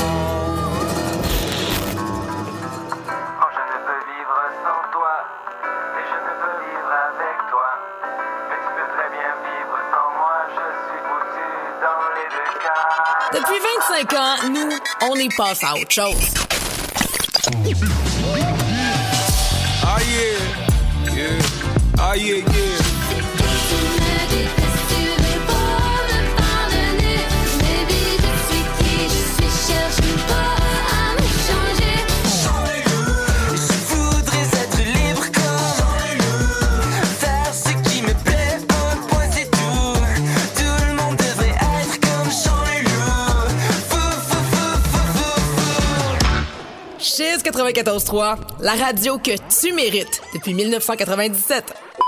Oh, je ne peux vivre sans toi, et je ne peux vivre avec toi. Mais tu peux très bien vivre sans moi, je suis foutu dans les deux cas. Depuis vingt-cinq ans, nous, on est passé à autre chose. Ah yeah, yeah, ah yeah, yeah. Chiz quatre-vingt-quatorze trois, la radio que tu mérites depuis dix-neuf cent quatre-vingt-dix-sept.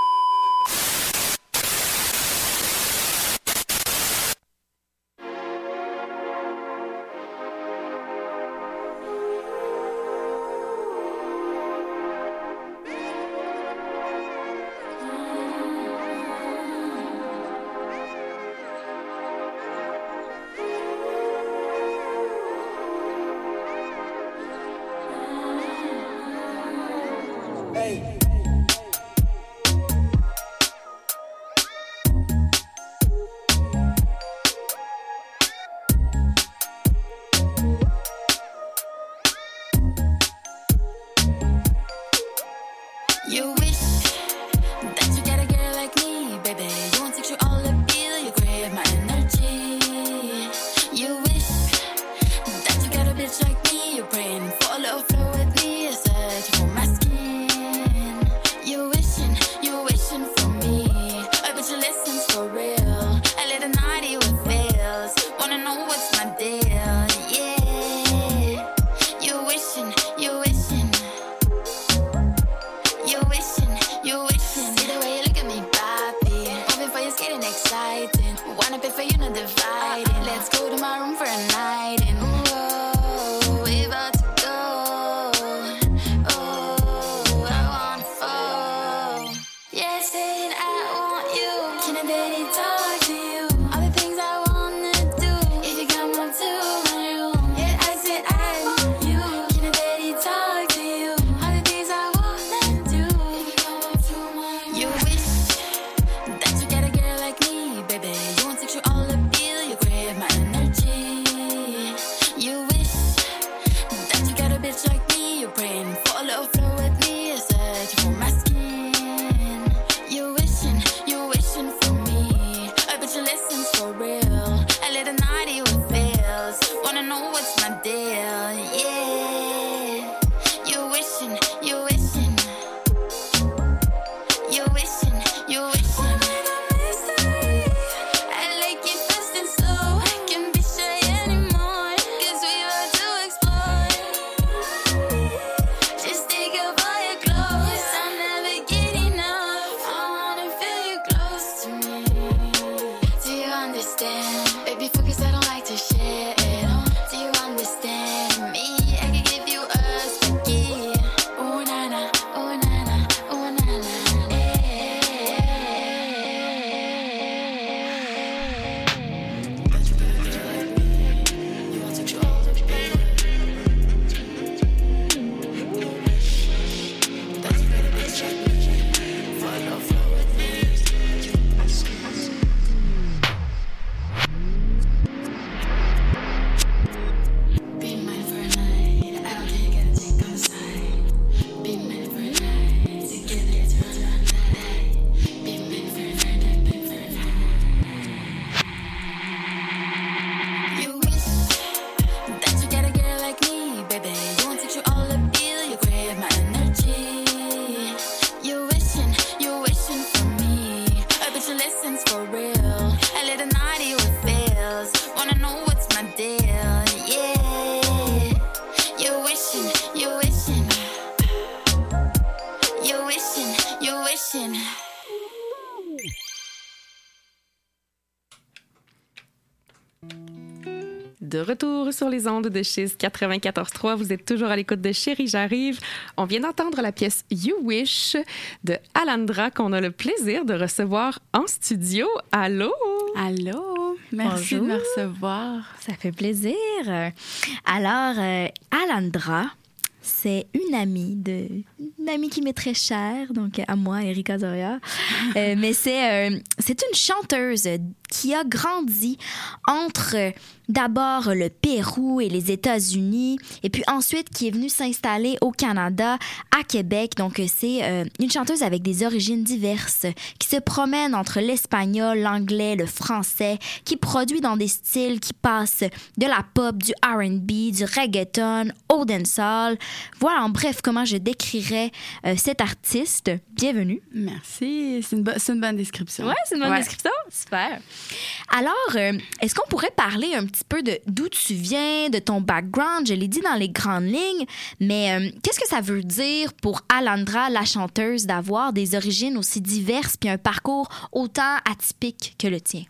You wish that you get a girl like me, baby. You want sexual appeal, you crave my energy. You wish that you get a bitch like me, you're praying for a little flow with me, you're searching for my skin. You wishing, you wishing for me, I bet you listen for real. A little naughty with feels, wanna know what's my deal, yeah. You wishing, you wishing. You wishing, you wishing. See the way you look at me, papi. Moving for you, skating exciting. Wanna pay for you, not dividing. Let's go to my room for a night. And whoa, we about to go. Oh, I wanna fall. Yeah, saying I want you. Can I daddy talk to you? All the things I wanna do. If you come up to my room. Yeah, I said I want you. Can I daddy talk to you? All the things I wanna do. You wish that you get a girl like me, baby. You want sexual appeal, you crave my energy. You wish that you get a bitch like me, you're praying for a little flow with me, you're searching for my skin. You wishing, you wishing for me, I bet you listen for real. A little naughty with feels, wanna know what's my deal, yeah. You wishing, you wishing. You wishing, you wishing. I like you fast and slow. Can't be shy anymore, 'cause we about to explore. Just take off all your clothes. I'll never get enough. I wanna feel you close to me. Do you understand? Baby, focus, I don't like to share it. Do you understand me? I can give you a spaghetti. Oh na na, oh na na, oh na na. De retour sur les ondes de Chiz quatre-vingt-quatorze trois, vous êtes toujours à l'écoute de Chérie, j'arrive. On vient d'entendre la pièce You Wish de Alandra qu'on a le plaisir de recevoir en studio. Allô? Allô? Merci Bonjour. de me recevoir. Ça fait plaisir. Alors, euh, Alandra, c'est une amie, de, une amie qui m'est très chère, donc à moi, Erika Zoria. Euh, mais c'est, euh, c'est une chanteuse qui a grandi entre euh, d'abord le Pérou et les États-Unis, et puis ensuite qui est venue s'installer au Canada, à Québec. Donc c'est euh, une chanteuse avec des origines diverses, qui se promène entre l'espagnol, l'anglais, le français, qui produit dans des styles qui passent de la pop, du R and B, du reggaeton, au dancehall. Voilà en bref comment je décrirais euh, cette artiste. Bienvenue. Merci, c'est une, bo- c'est une bonne description. Ouais, c'est une bonne Ouais. description. Super. Alors, euh, est-ce qu'on pourrait parler un petit peu de d'où tu viens, de ton background? Je l'ai dit dans les grandes lignes, mais euh, qu'est-ce que ça veut dire pour Alandra, la chanteuse, d'avoir des origines aussi diverses puis un parcours autant atypique que le tien?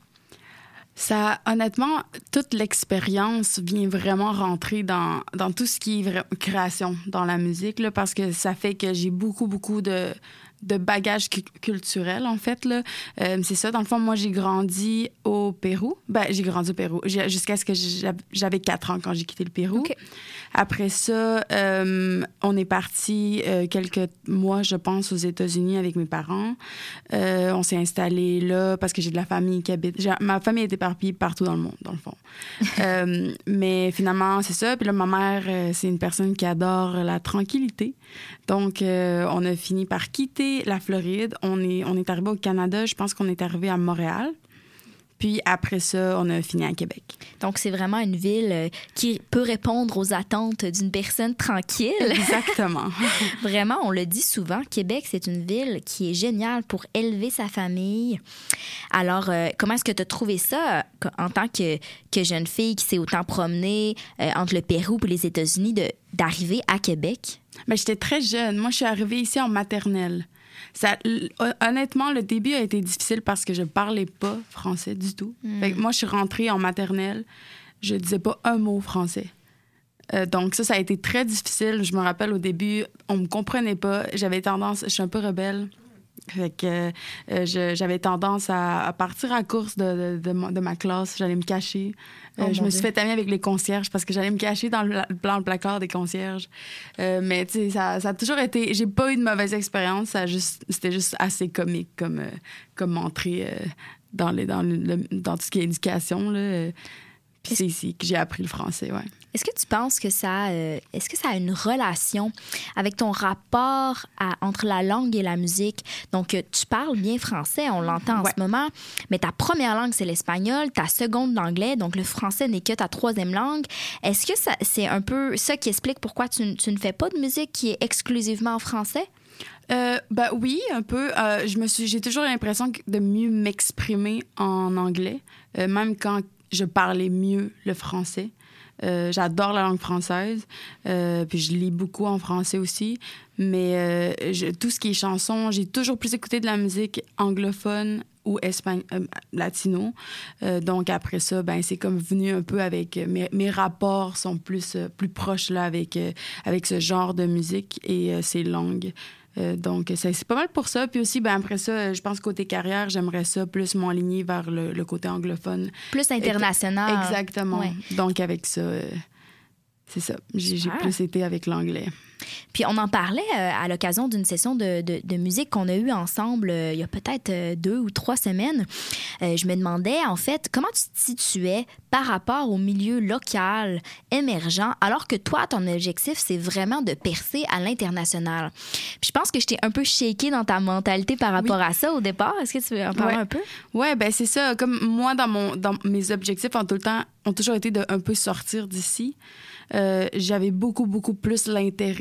Ça, honnêtement, toute l'expérience vient vraiment rentrer dans, dans tout ce qui est vra- création dans la musique, là, parce que ça fait que j'ai beaucoup, beaucoup de, de bagages cu- culturels, en fait. Là. Euh, c'est ça, dans le fond, moi, j'ai grandi au Pérou. Ben, j'ai grandi au Pérou j'ai- jusqu'à ce que j'av- j'avais quatre ans quand j'ai quitté le Pérou. Okay. Après ça, euh, on est parti euh, quelques mois, je pense, aux États-Unis avec mes parents. Euh, on s'est installé là parce que j'ai de la famille qui habite... j'ai- ma famille est éparpillée partout dans le monde, dans le fond. euh, mais finalement, c'est ça. Puis là, ma mère, euh, c'est une personne qui adore la tranquillité. Donc, euh, on a fini par quitter la Floride. On est, on est arrivé au Canada. Je pense qu'on est arrivé à Montréal. Puis après ça, on a fini à Québec. Donc, c'est vraiment une ville euh, qui peut répondre aux attentes d'une personne tranquille. Exactement. Vraiment, on le dit souvent, Québec, c'est une ville qui est géniale pour élever sa famille. Alors, euh, comment est-ce que tu as trouvé ça euh, en tant que, que jeune fille qui s'est autant promenée euh, entre le Pérou et les États-Unis de, d'arriver à Québec? Ben, j'étais très jeune. Moi, je suis arrivée ici en maternelle. Ça, l- honnêtement, le début a été difficile parce que je parlais pas français du tout. Mm. Fait que moi, je suis rentrée en maternelle, je disais pas un mot français. Euh, donc ça, ça a été très difficile. Je me rappelle au début, on me comprenait pas. J'avais tendance, je suis un peu rebelle. Fait que euh, je- j'avais tendance à, à partir à course de, de, de, ma, de ma classe. J'allais me cacher. Euh, Oh, je mon me suis Dieu. fait amie avec les concierges parce que j'allais me cacher dans le, dans le placard des concierges. Euh, mais tu sais, ça, ça a toujours été... J'ai pas eu de mauvaise expérience. Ça a juste, c'était juste assez comique comme, euh, comme entrée euh, dans, les, dans, le, le- dans tout ce qui est éducation. Là. Euh, Puis c'est ici que j'ai appris le français, ouais. Est-ce que tu penses que ça, euh, est-ce que ça a une relation avec ton rapport à- entre la langue et la musique? Donc, euh, tu parles bien français, on l'entend Ouais. en ce moment, mais ta première langue, c'est l'espagnol, ta seconde, l'anglais, donc le français n'est que ta troisième langue. Est-ce que ça, c'est un peu ça qui explique pourquoi tu, tu ne fais pas de musique qui est exclusivement en français? Euh, ben oui, un peu. Euh, je me suis, j'ai toujours l'impression que de mieux m'exprimer en anglais, euh, même quand je parlais mieux le français. Euh, j'adore la langue française, euh, puis je lis beaucoup en français aussi. Mais euh, je- tout ce qui est chanson, j'ai toujours plus écouté de la musique anglophone ou espagnol, euh, latino. Euh, donc après ça, ben c'est comme venu un peu avec mes, mes rapports sont plus euh, plus proches là avec euh, avec ce genre de musique et euh, ces langues. Euh, donc, c'est, c'est pas mal pour ça. Puis aussi, ben après ça, euh, je pense côté carrière, j'aimerais ça plus m'aligner vers le, le côté anglophone. Plus international. Exactement. Ouais. Donc, avec ça, euh, c'est ça. J'ai, j'ai Super. plus été avec l'anglais. Puis on en parlait euh, à l'occasion d'une session de, de, de musique qu'on a eue ensemble euh, il y a peut-être euh, deux ou trois semaines. Euh, je me demandais, en fait, comment tu te situais par rapport au milieu local, émergent, alors que toi, ton objectif, c'est vraiment de percer à l'international. Puis je pense que je t'ai un peu shaké dans ta mentalité par rapport Oui. à ça au départ. Est-ce que tu veux en parler Ouais. un peu? Ouais, ben c'est ça. Comme moi, dans, mon, dans mes objectifs, ont tout le temps, ont toujours été de un peu sortir d'ici. Euh, j'avais beaucoup, beaucoup plus l'intérêt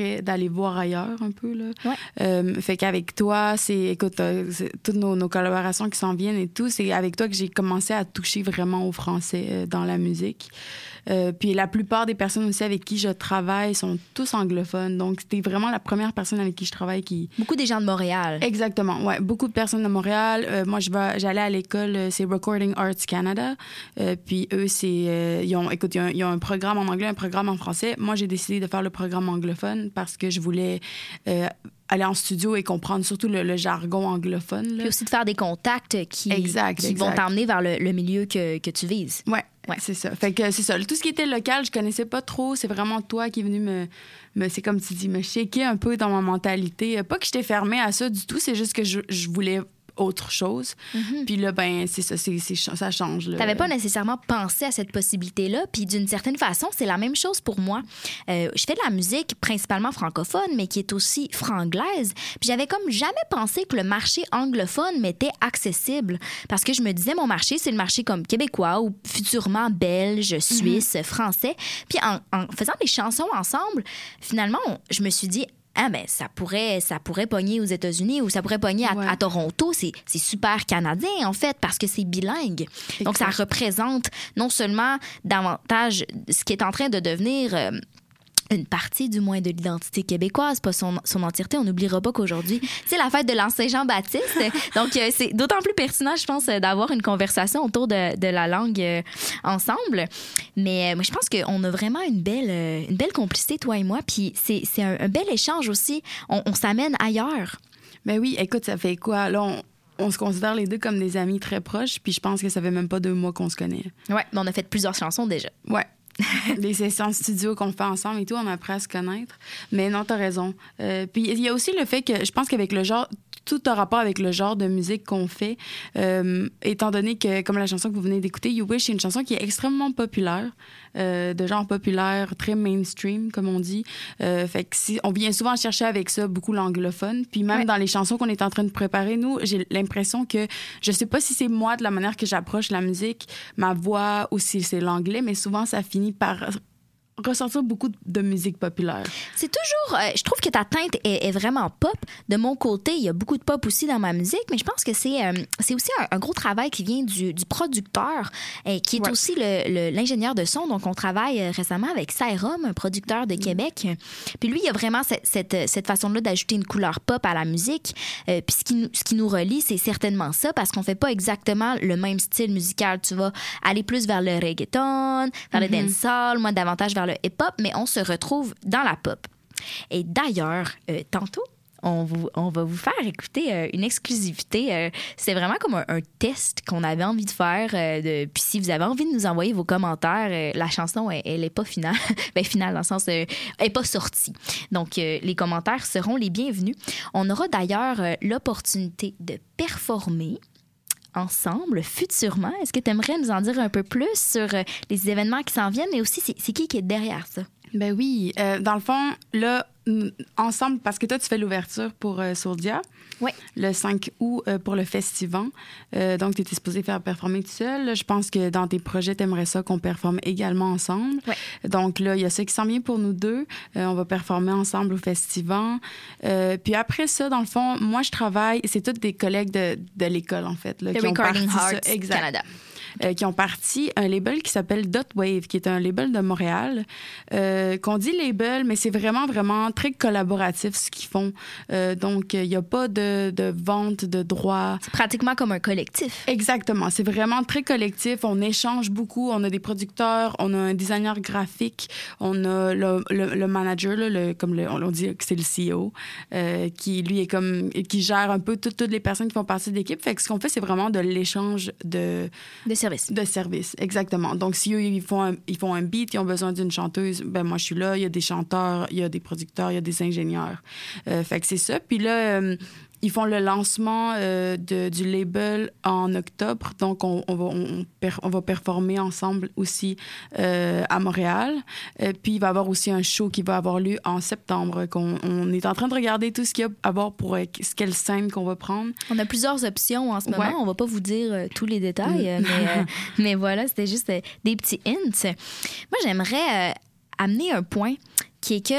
tenterait d'aller voir ailleurs un peu. Là. Ouais. Euh, fait qu'avec toi, c'est, écoute, euh, c'est, toutes nos, nos collaborations qui s'en viennent et tout, c'est avec toi que j'ai commencé à toucher vraiment au français euh, dans la musique. Euh, puis la plupart des personnes aussi avec qui je travaille sont tous anglophones. Donc, c'était vraiment la première personne avec qui je travaille qui... Beaucoup des gens de Montréal. Exactement, ouais. Beaucoup de personnes de Montréal. Euh, moi, je vais, j'allais à l'école, euh, c'est Recording Arts Canada. Euh, puis eux, c'est... Euh, ils ont, écoute, ils ont, ils ont un programme en anglais, un programme en français. Moi, j'ai décidé de faire le programme anglophone parce que je voulais... Euh, aller en studio et comprendre surtout le, le jargon anglophone. Là. Puis aussi de faire des contacts qui, exact, qui exact. vont t'emmener vers le, le milieu que, que tu vises. Ouais, ouais, c'est ça. Fait que c'est ça. Tout ce qui était local, je connaissais pas trop. C'est vraiment toi qui es venu me, me c'est comme tu dis, me shaker un peu dans ma mentalité. Pas que j'étais fermée à ça du tout, c'est juste que je, je voulais autre chose. Mm-hmm. Puis là, ben, c'est ça, c'est, c'est, ça change. Là. T'avais pas nécessairement pensé à cette possibilité-là. Puis d'une certaine façon, c'est la même chose pour moi. Euh, je fais de la musique principalement francophone, mais qui est aussi franglaise. Puis j'avais comme jamais pensé que le marché anglophone m'était accessible. Parce que je me disais, mon marché, c'est le marché comme québécois ou futurement belge, suisse, mm-hmm. français. Puis en, en faisant des chansons ensemble, finalement, on, je me suis dit, ah ben ça pourrait ça pourrait pogner aux États-Unis ou ça pourrait pogner à, ouais. à Toronto, c'est c'est super canadien en fait parce que c'est bilingue. Exact. Donc ça représente non seulement davantage ce qui est en train de devenir euh, une partie, du moins, de l'identité québécoise, pas son, son entièreté. On n'oubliera pas qu'aujourd'hui, c'est la fête de l'Anse-Saint-Jean-Baptiste. Donc, euh, c'est d'autant plus pertinent, je pense, d'avoir une conversation autour de, de la langue euh, ensemble. Mais euh, moi, je pense qu'on a vraiment une belle, euh, une belle complicité, toi et moi. Puis c'est, c'est un, un bel échange aussi. On, on s'amène ailleurs. Ben oui, écoute, ça fait quoi? Là, on... On se considère les deux comme des amis très proches, puis je pense que ça fait même pas deux mois qu'on se connaît. Ouais, mais on a fait plusieurs chansons déjà. Ouais. Les sessions studio qu'on fait ensemble et tout, on a appris à se connaître. Mais non, t'as raison. Euh, puis il y a aussi le fait que je pense qu'avec le genre, tout a rapport avec le genre de musique qu'on fait, euh, étant donné que, comme la chanson que vous venez d'écouter, You Wish, c'est une chanson qui est extrêmement populaire, euh, de genre populaire, très mainstream, comme on dit. Euh, fait que si, on vient souvent chercher avec ça beaucoup l'anglophone. Puis même ouais. dans les chansons qu'on est en train de préparer, nous, j'ai l'impression que, je sais pas si c'est moi, de la manière que j'approche la musique, ma voix, ou si c'est l'anglais, mais souvent, ça finit par ressortir beaucoup de musique populaire. C'est toujours... Euh, je trouve que ta teinte est, est vraiment pop. De mon côté, il y a beaucoup de pop aussi dans ma musique, mais je pense que c'est, euh, c'est aussi un, un gros travail qui vient du, du producteur, euh, qui est ouais. aussi le, le, l'ingénieur de son. Donc, on travaille récemment avec Sairom, un producteur de Québec. Puis lui, il y a vraiment cette, cette, cette façon-là d'ajouter une couleur pop à la musique. Euh, puis ce qui, ce qui nous relie, c'est certainement ça, parce qu'on fait pas exactement le même style musical. Tu vas aller plus vers le reggaeton, vers mm-hmm. le dancehall, moi, davantage vers le hip-hop, mais on se retrouve dans la pop. Et d'ailleurs, euh, tantôt, on, vous, on va vous faire écouter euh, une exclusivité. Euh, c'est vraiment comme un, un test qu'on avait envie de faire. Euh, de, puis si vous avez envie de nous envoyer vos commentaires, euh, la chanson, elle, elle est pas finale. ben, finale dans le sens, euh, elle est pas sortie. Donc, euh, les commentaires seront les bienvenus. On aura d'ailleurs euh, l'opportunité de performer ensemble, futurement. Est-ce que tu aimerais nous en dire un peu plus sur euh, les événements qui s'en viennent, mais aussi c'est, c'est qui qui est derrière ça? Ben oui. Euh, dans le fond, là, ensemble, parce que toi, tu fais l'ouverture pour euh, Souldia. Oui. Le cinq août euh, pour le festival. Euh, donc, tu étais supposée faire performer tout seul. Là, je pense que dans tes projets, tu aimerais ça qu'on performe également ensemble. Oui. Donc, là, il y a ça qui s'en vient pour nous deux. Euh, on va performer ensemble au festival. Euh, puis après ça, dans le fond, moi, je travaille... C'est tous des collègues de, de l'école, en fait. Là, The qui Recording ont parti Arts ça. Exact. Canada. Euh, qui ont parti un label qui s'appelle Dot Wave, qui est un label de Montréal, euh, qu'on dit label, mais c'est vraiment, vraiment très collaboratif ce qu'ils font. Euh, donc, il n'y a pas de, de vente de droits. C'est pratiquement comme un collectif. Exactement. C'est vraiment très collectif. On échange beaucoup. On a des producteurs, on a un designer graphique, on a le, le, le manager, là, le, comme le, on dit que c'est le C E O, euh, qui, lui, est comme... qui gère un peu tout, toutes les personnes qui font partie de l'équipe. Fait que ce qu'on fait, c'est vraiment de l'échange de... de service. De service, exactement. Donc, si eux, ils font un, ils font un beat, ils ont besoin d'une chanteuse, ben moi, je suis là. Il y a des chanteurs, il y a des producteurs, il y a des ingénieurs. Euh, fait que c'est ça. Puis là... Euh, ils font le lancement euh, de, du label en octobre. Donc, on, on, va, on, on va performer ensemble aussi euh, à Montréal. Euh, puis, il va y avoir aussi un show qui va avoir lieu en septembre. Qu'on, on est en train de regarder tout ce qu'il y a à voir pour euh, quelle scène qu'on va prendre. On a plusieurs options en ce moment. Ouais. On va pas vous dire euh, tous les détails, euh, mais, euh, mais voilà, c'était juste euh, des petits hints. Moi, j'aimerais euh, amener un point qui est que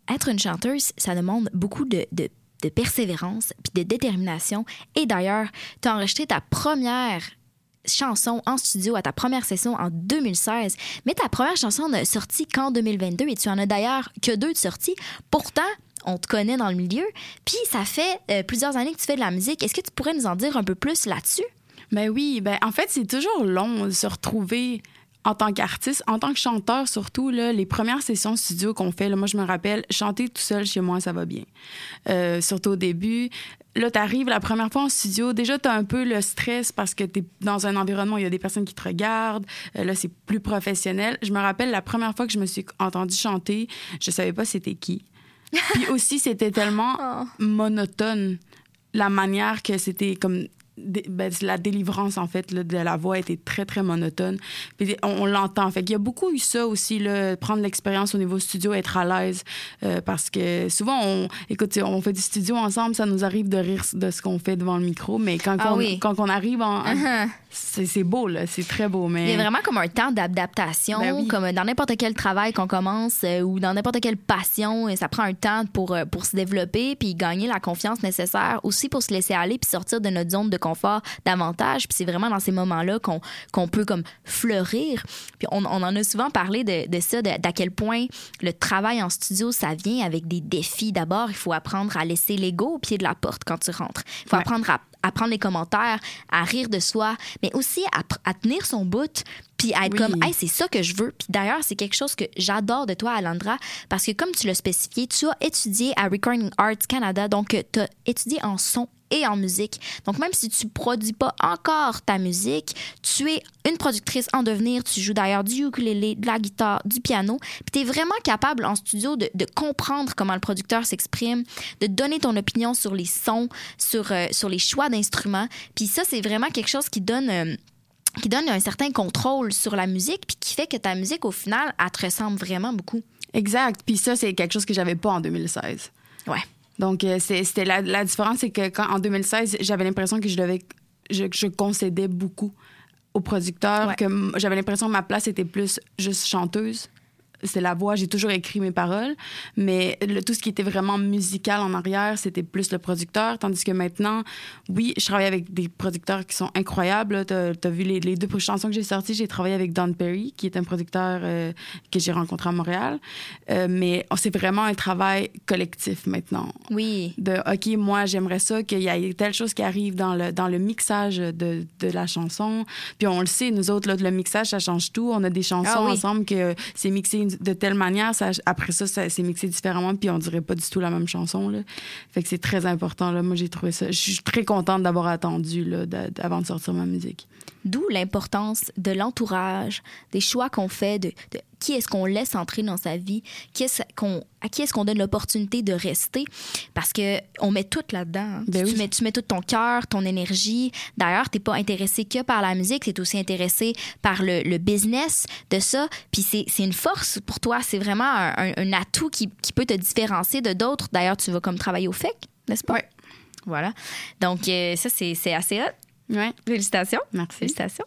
être une chanteuse, ça demande beaucoup de, de, de persévérance puis de détermination. Et d'ailleurs, tu as enregistré ta première chanson en studio à ta première session en deux mille seize, mais ta première chanson n'a sorti qu'en deux mille vingt-deux et tu en as d'ailleurs que deux de sorties. Pourtant, on te connaît dans le milieu, puis ça fait euh, plusieurs années que tu fais de la musique. Est-ce que tu pourrais nous en dire un peu plus là-dessus? Ben oui, ben en fait, c'est toujours long de se retrouver en tant qu'artiste, en tant que chanteur surtout, là, les premières sessions studio qu'on fait, là, moi, je me rappelle, chanter tout seul chez moi, ça va bien. Euh, surtout au début. Là, t'arrives la première fois en studio, déjà, t'as un peu le stress parce que t'es dans un environnement où il y a des personnes qui te regardent. Euh, là, c'est plus professionnel. Je me rappelle, la première fois que je me suis entendue chanter, je savais pas c'était qui. Puis aussi, c'était tellement oh. monotone, la manière que c'était comme... Ben, la délivrance, en fait, là, de la voix était très, très monotone. Puis on, on l'entend. Fait qu'il y a beaucoup eu ça aussi, là, prendre l'expérience au niveau studio, être à l'aise. Euh, parce que souvent, on, écoute, on fait du studio ensemble, ça nous arrive de rire de ce qu'on fait devant le micro, mais quand, ah, on, oui. quand on arrive en... Uh-huh. C'est, c'est beau, là. C'est très beau, mais... Il y a vraiment comme un temps d'adaptation, ben oui. comme dans n'importe quel travail qu'on commence euh, ou dans n'importe quelle passion. Et ça prend un temps pour, euh, pour se développer puis gagner la confiance nécessaire. Aussi pour se laisser aller puis sortir de notre zone de confort davantage. Puis c'est vraiment dans ces moments-là qu'on, qu'on peut comme fleurir. Puis on, on en a souvent parlé de, de ça, de, d'à quel point le travail en studio, ça vient avec des défis. D'abord, il faut apprendre à laisser l'ego au pied de la porte quand tu rentres. Il faut ouais. apprendre à à prendre les commentaires, à rire de soi, mais aussi à, à tenir son bout, puis à être oui. comme, hey, c'est ça que je veux. Puis d'ailleurs, c'est quelque chose que j'adore de toi, Alondra, parce que comme tu l'as spécifié, tu as étudié à Recording Arts Canada, donc tu as étudié en son et en musique. Donc, même si tu produis pas encore ta musique, tu es une productrice en devenir. Tu joues d'ailleurs du ukulélé, de la guitare, du piano. Puis tu es vraiment capable en studio de, de comprendre comment le producteur s'exprime, de donner ton opinion sur les sons, sur, euh, sur les choix d'instruments. Puis ça, c'est vraiment quelque chose qui donne... Euh, qui donne un certain contrôle sur la musique puis qui fait que ta musique, au final, elle te ressemble vraiment beaucoup. Exact. Puis ça, c'est quelque chose que j'avais pas en deux mille seize. Ouais. Donc, euh, c'est, c'était la, la différence, c'est que quand, en deux mille seize, j'avais l'impression que je devais... Je, je concédais beaucoup aux producteurs, ouais. que m- j'avais l'impression que ma place était plus juste chanteuse. C'est la voix, j'ai toujours écrit mes paroles, mais le, tout ce qui était vraiment musical en arrière, c'était plus le producteur, tandis que maintenant, oui, je travaille avec des producteurs qui sont incroyables. T'as, t'as vu les, les deux chansons que j'ai sorties, j'ai travaillé avec Don Perry, qui est un producteur euh, que j'ai rencontré à Montréal, euh, mais c'est vraiment un travail collectif maintenant. Oui. De, OK, moi, j'aimerais ça qu'il y ait telle chose qui arrive dans le, dans le mixage de, de la chanson, puis on le sait, nous autres, là, le mixage, ça change tout. On a des chansons ah, oui. ensemble que c'est mixé de telle manière, ça, après ça, ça c'est mixé différemment, puis on dirait pas du tout la même chanson, là. Fait que c'est très important, là. Moi, j'ai trouvé ça... Je suis très contente d'avoir attendu, là, avant de sortir ma musique. D'où l'importance de l'entourage, des choix qu'on fait, de, de qui est-ce qu'on laisse entrer dans sa vie, qui est-ce qu'on, à qui est-ce qu'on donne l'opportunité de rester, parce qu'on met tout là-dedans. Hein. Ben tu, oui. mets, tu mets tout ton cœur, ton énergie. D'ailleurs, t'es pas intéressé que par la musique, t'es aussi intéressé par le, le business de ça, puis c'est, c'est une force pour toi, c'est vraiment un, un, un atout qui, qui peut te différencier de d'autres. D'ailleurs, tu vas comme travailler au F E C, n'est-ce pas? Oui. Voilà. Donc, euh, ça, c'est, c'est assez hot. Oui. Félicitations. Merci. Félicitations.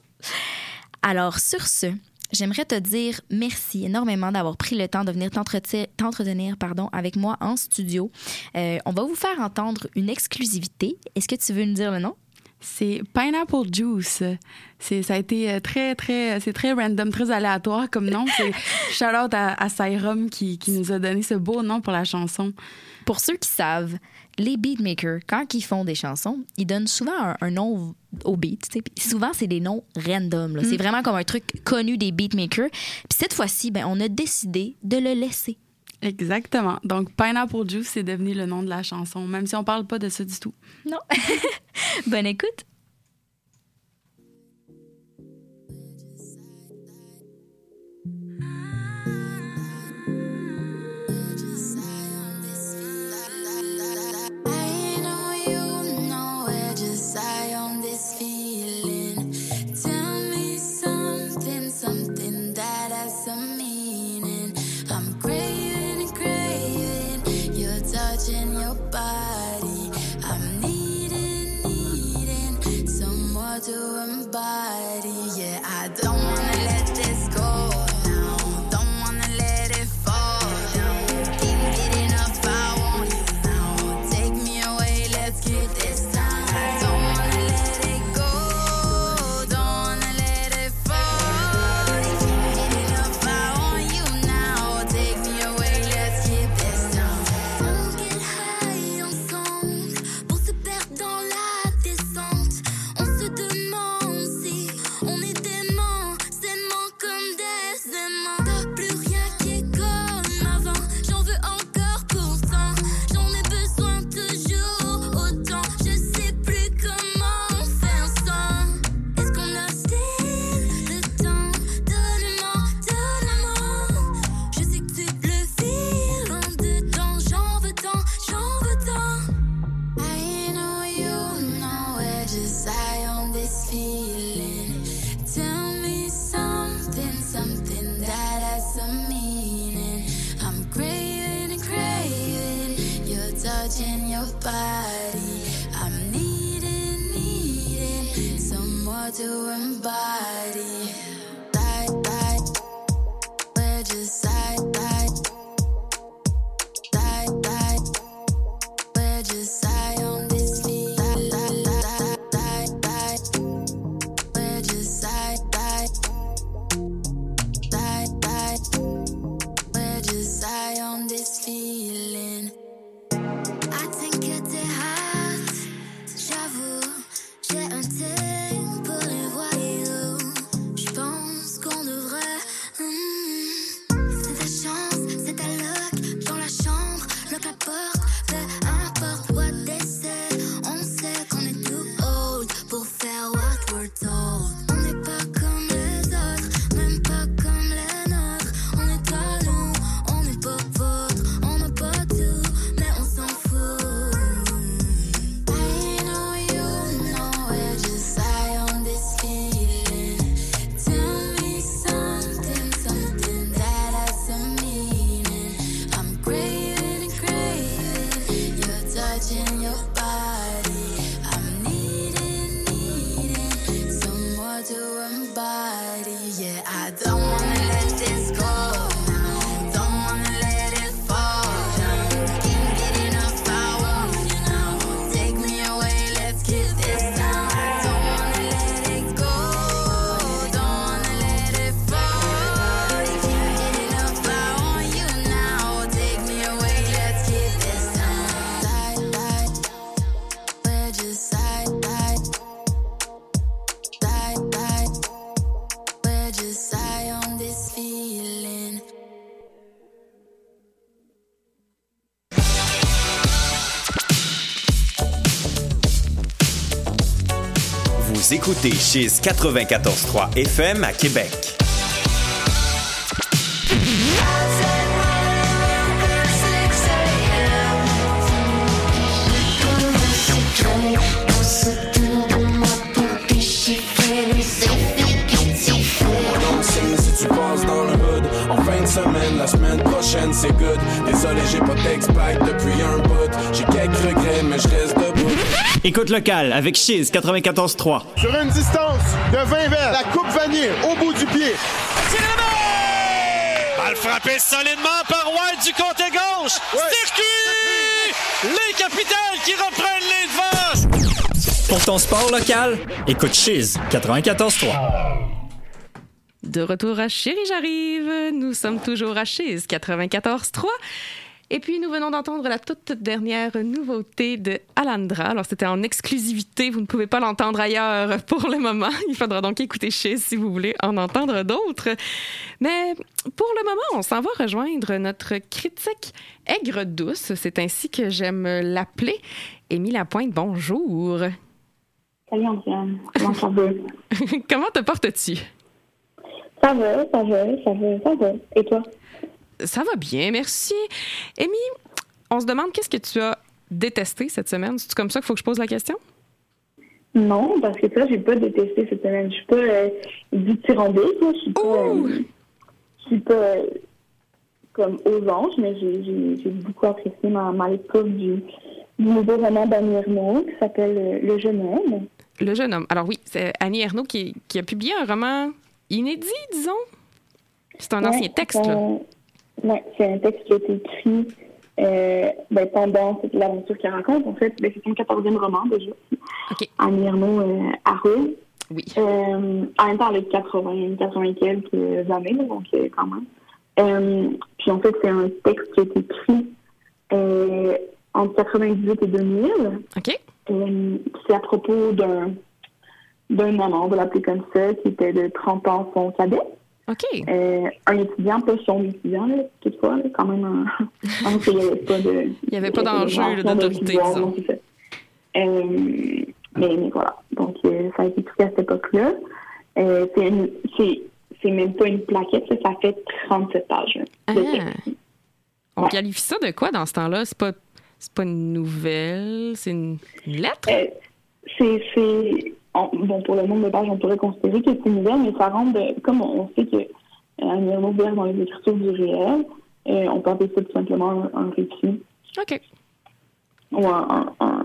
Alors, sur ce, j'aimerais te dire merci énormément d'avoir pris le temps de venir t'entretenir, t'entretenir pardon, avec moi en studio. Euh, on va vous faire entendre une exclusivité. Est-ce que tu veux nous dire le nom? C'est Pineapple Juice. C'est, ça a été très, très... C'est très random, très aléatoire comme nom. C'est shout-out à, à Sairam qui, qui nous a donné ce beau nom pour la chanson. Pour ceux qui savent, les beatmakers, quand ils font des chansons, ils donnent souvent un, un nom au beat. T'sais. Souvent, c'est des noms random. Là. Mm. C'est vraiment comme un truc connu des beatmakers. Puis cette fois-ci, ben, on a décidé de le laisser. Exactement. Donc, Pineapple Juice, c'est devenu le nom de la chanson, même si on parle pas de ça du tout. Non. Bonne écoute. In your body, I'm needing, needing touching your body. I'm needing, needing some more to embody. Die, die, we're just side, die. Die, die, we're just side on this beat. Die, die, die, die, die, we're just side, die. Die, die, we're just side on this feeling. I think que t'es hot, j'avoue, j'ai un thing pour les voyous. J'pense qu'on devrait. hmm. C'est ta chance, c'est ta luck dans la chambre, lock la porte, peu importe what they say. On sait qu'on est too old pour faire what we're told. On n'est pas comme les autres, même pas comme les nôtres. On est pas nous, on n'est pas vôtre, on n'a pas tout, mais on s'en fout. I know you know we're just high on this feeling. Tell me something, something that has some meaning. I'm craving, craving, you're touching your body. I'm needing, needing some more to embody. Yeah, I don't wanna let this go now. Don't wanna let it fall down. Can't get enough, I want you now. Take me away, let's get this down. I don't wanna let it go. Don't wanna let it fall. Can't get enough, I want you now. Take me away, let's get this down. Die, die, we're just side, die. Die, die, we're just high on this feeling. Vous écoutez Chiz quatre-vingt-quatorze trois F M à Québec. Donc, signe si tu passes dans le hood en fin de semaine, la semaine prochaine c'est good. Désolé, j'ai pas d'ex-bike depuis un bout. J'ai quelques regrets, mais je reste debout. Écoute locale avec Chiz quatre-vingt-quatorze trois. Sur une distance de vingt verres, la coupe vanille au bout du pied. Balle frappée solidement par White du côté gauche. Ouais. Circuit! Les Capitals qui reprennent les devants. Pour ton sport local, écoute Chiz quatre-vingt-quatorze trois. De retour à Chérie, j'arrive. Nous sommes toujours à Chiz quatre-vingt-quatorze trois. Et puis, nous venons d'entendre la toute dernière nouveauté de Alandra. Alors, c'était en exclusivité. Vous ne pouvez pas l'entendre ailleurs pour le moment. Il faudra donc écouter Chiz si vous voulez en entendre d'autres. Mais pour le moment, on s'en va rejoindre notre critique aigre-douce. C'est ainsi que j'aime l'appeler. Émile Lapointe, bonjour. Salut, Antoine. Comment ça va? Comment te portes-tu? Ça va, ça va, ça va, ça va. Et toi? Ça va bien, merci. Amy, on se demande qu'est-ce que tu as détesté cette semaine? C'est comme ça qu'il faut que je pose la question? Non, parce que ça, j'ai pas détesté cette semaine. Je suis pas euh, dithyrambique, là. Je suis pas, euh, je suis pas euh, comme aux anges, mais j'ai, j'ai, j'ai beaucoup apprécié ma, ma lecture du, du nouveau roman d'Annie Ernaux qui s'appelle euh, Le jeune homme. Le jeune homme. Alors oui, c'est Annie Ernaux qui, qui a publié un roman inédit, disons. C'est un ouais, ancien texte, là. Oui, c'est un texte qui a été écrit euh, ben, pendant cette, l'aventure qu'elle raconte. En fait, ben, c'est son quatorzième roman déjà. Okay. Annie Ernaux euh, à Rouen. Oui. Euh, en même temps, elle a quatre-vingts, quatre-vingts quelques années, là, donc euh, quand même. Euh, puis en fait, c'est un texte qui a été écrit euh, entre quatre-vingt-dix-huit et deux mille. OK. Euh, c'est à propos d'un, d'un moment, on va l'appeler comme ça, qui était de trente ans son cadet. OK. Euh, un étudiant, pas son étudiant, là, toutefois, là, quand même, un... il n'y avait pas de... Il n'y avait pas d'enjeu de, d'autorité, de disons. Euh, mais, mais voilà. Donc, euh, ça a été écrit à cette époque-là. Euh, c'est, une, c'est, c'est même pas une plaquette, ça, ça fait trente-sept pages. Ah. On ouais. qualifie ça de quoi dans ce temps-là? C'est pas, c'est pas une nouvelle, c'est une, une lettre? Euh, c'est... c'est... On, bon, pour le nombre de pages, on pourrait considérer que c'est une nouvelle, mais ça rentre de, comme on, on sait que Annie Ernaux verse dans les écritures du réel, euh, on peut appeler ça tout simplement un, un récit. OK. ou un, un, un,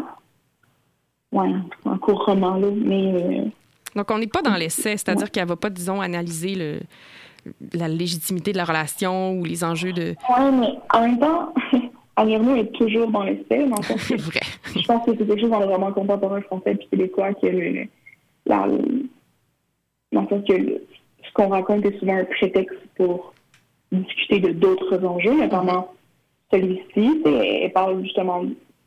ouais, un court roman, là. Mais, euh, donc, on n'est pas dans l'essai, c'est-à-dire ouais. qu'elle ne va pas, disons, analyser le, la légitimité de la relation ou les enjeux de... Oui, mais en même temps, Annie Ernaux est toujours dans l'essai. Dans le c'est vrai. Je pense que c'est quelque chose dans le roman contemporain français puis québécois que le, le, la, le, dans le sens que le, ce qu'on raconte est souvent un prétexte pour discuter de d'autres enjeux, notamment celui-ci. Elle parle justement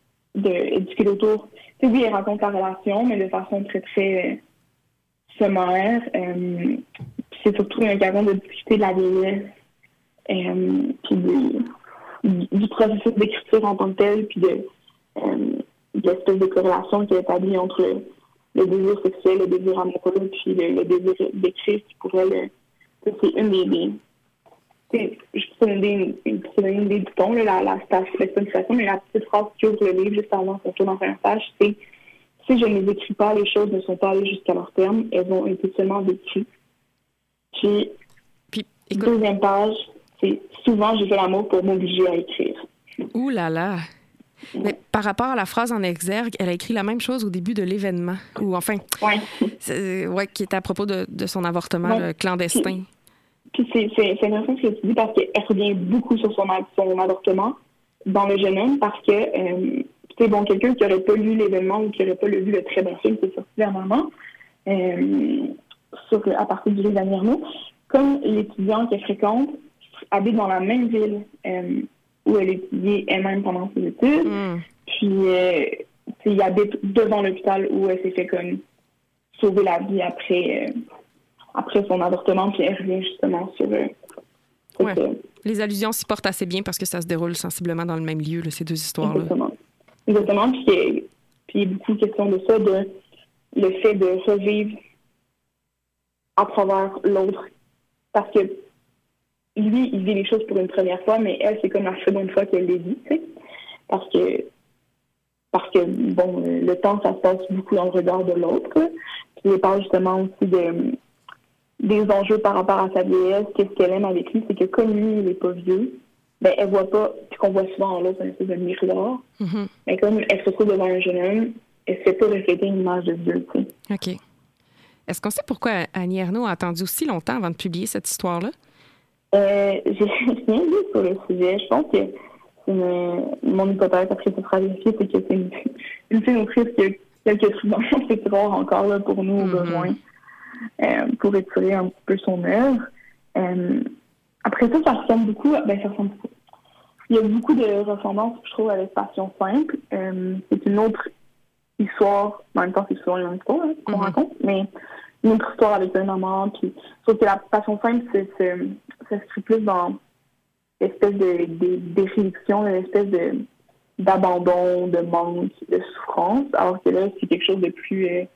de discuter autour... Oui, elle raconte la relation, mais de façon très, très... sommaire. Euh, c'est surtout une occasion de discuter de la vieillesse, euh, puis du, du processus d'écriture en tant que tel, puis de, euh, de l'espèce de corrélation qui est établie entre le, le désir sexuel, le désir amoureux, puis le, le désir d'écrire, qui pourrait le... C'est une des... des c'est, je peux donner une, une, une idée du ton, là, la, la stage, c'est pas une façon, mais la petite phrase qui ouvre le livre juste avant son tour dans un stage, c'est si je ne les écris pas, les choses ne sont pas allées jusqu'à leur terme. Elles ont été seulement décrites. Puis, Puis écoute... deuxième page, c'est souvent j'ai fait l'amour pour m'obliger à écrire. Ouh là là! Mais par rapport à la phrase en exergue, elle a écrit la même chose au début de l'événement. Ou enfin, ouais. C'est, ouais, qui est à propos de, de son avortement ouais. clandestin. Puis, puis c'est, c'est, c'est intéressant ce que tu dis parce qu'elle revient beaucoup sur son, son avortement dans Le Jeune Homme parce que... Euh, c'est bon, quelqu'un qui n'aurait pas lu l'événement ou qui n'aurait pas vu le très bon film qui est sorti dernièrement, euh, sur, à partir du livre d'Annie Ernaux, comme l'étudiant qu'elle fréquente habite dans la même ville euh, où elle étudiait elle-même pendant ses études, mm. puis euh, il habite devant l'hôpital où elle s'est fait comme sauver la vie après, euh, après son avortement, puis elle revient justement sur... Euh, ouais. Les allusions s'y portent assez bien parce que ça se déroule sensiblement dans le même lieu, là, ces deux histoires-là. Exactement. Exactement, puis il y a beaucoup de questions de ça, de le fait de revivre à travers l'autre. Parce que lui, il vit les choses pour une première fois, mais elle, c'est comme la seconde fois qu'elle les vit, tu sais. Parce que, parce que, bon, le temps, ça se passe beaucoup dans le regard de l'autre. Puis il parle justement aussi de, des enjeux par rapport à sa vieillesse. Qu'est-ce qu'elle aime avec lui, c'est que comme lui, il n'est pas vieux, ben, elle voit pas, puis qu'on voit souvent en l'autre, un espèce de miroir. Mm-hmm. Mais comme elle se trouve devant un jeune homme, elle ne fait pas refléter une image de Dieu, tu sais. OK. Est-ce qu'on sait pourquoi Annie Ernaux a attendu aussi longtemps avant de publier cette histoire-là? Euh, j'ai rien lu sur le sujet. Je pense que c'est une, mon hypothèse, après ça sera vérifié, c'est que c'est une, une fille autrice qui a quelques trucs dans son tiroir encore là, pour nous, mm-hmm. au besoin, euh, pour étirer un petit peu son œuvre. Euh, Après ça, ça ressemble beaucoup... Ben, ça ressemble beaucoup. Il y a beaucoup de ressemblances, je trouve, avec Passion simple. Euh, c'est une autre histoire. En même temps, c'est souvent une histoire hein, qu'on mm-hmm. raconte, mais une autre histoire avec un amant. Puis, sauf que la Passion simple, c'est, c'est, ça se plus dans l'espèce de, de, d'érudition, l'espèce de, d'abandon, de manque, de souffrance. Alors que là, c'est quelque chose de plus... Euh,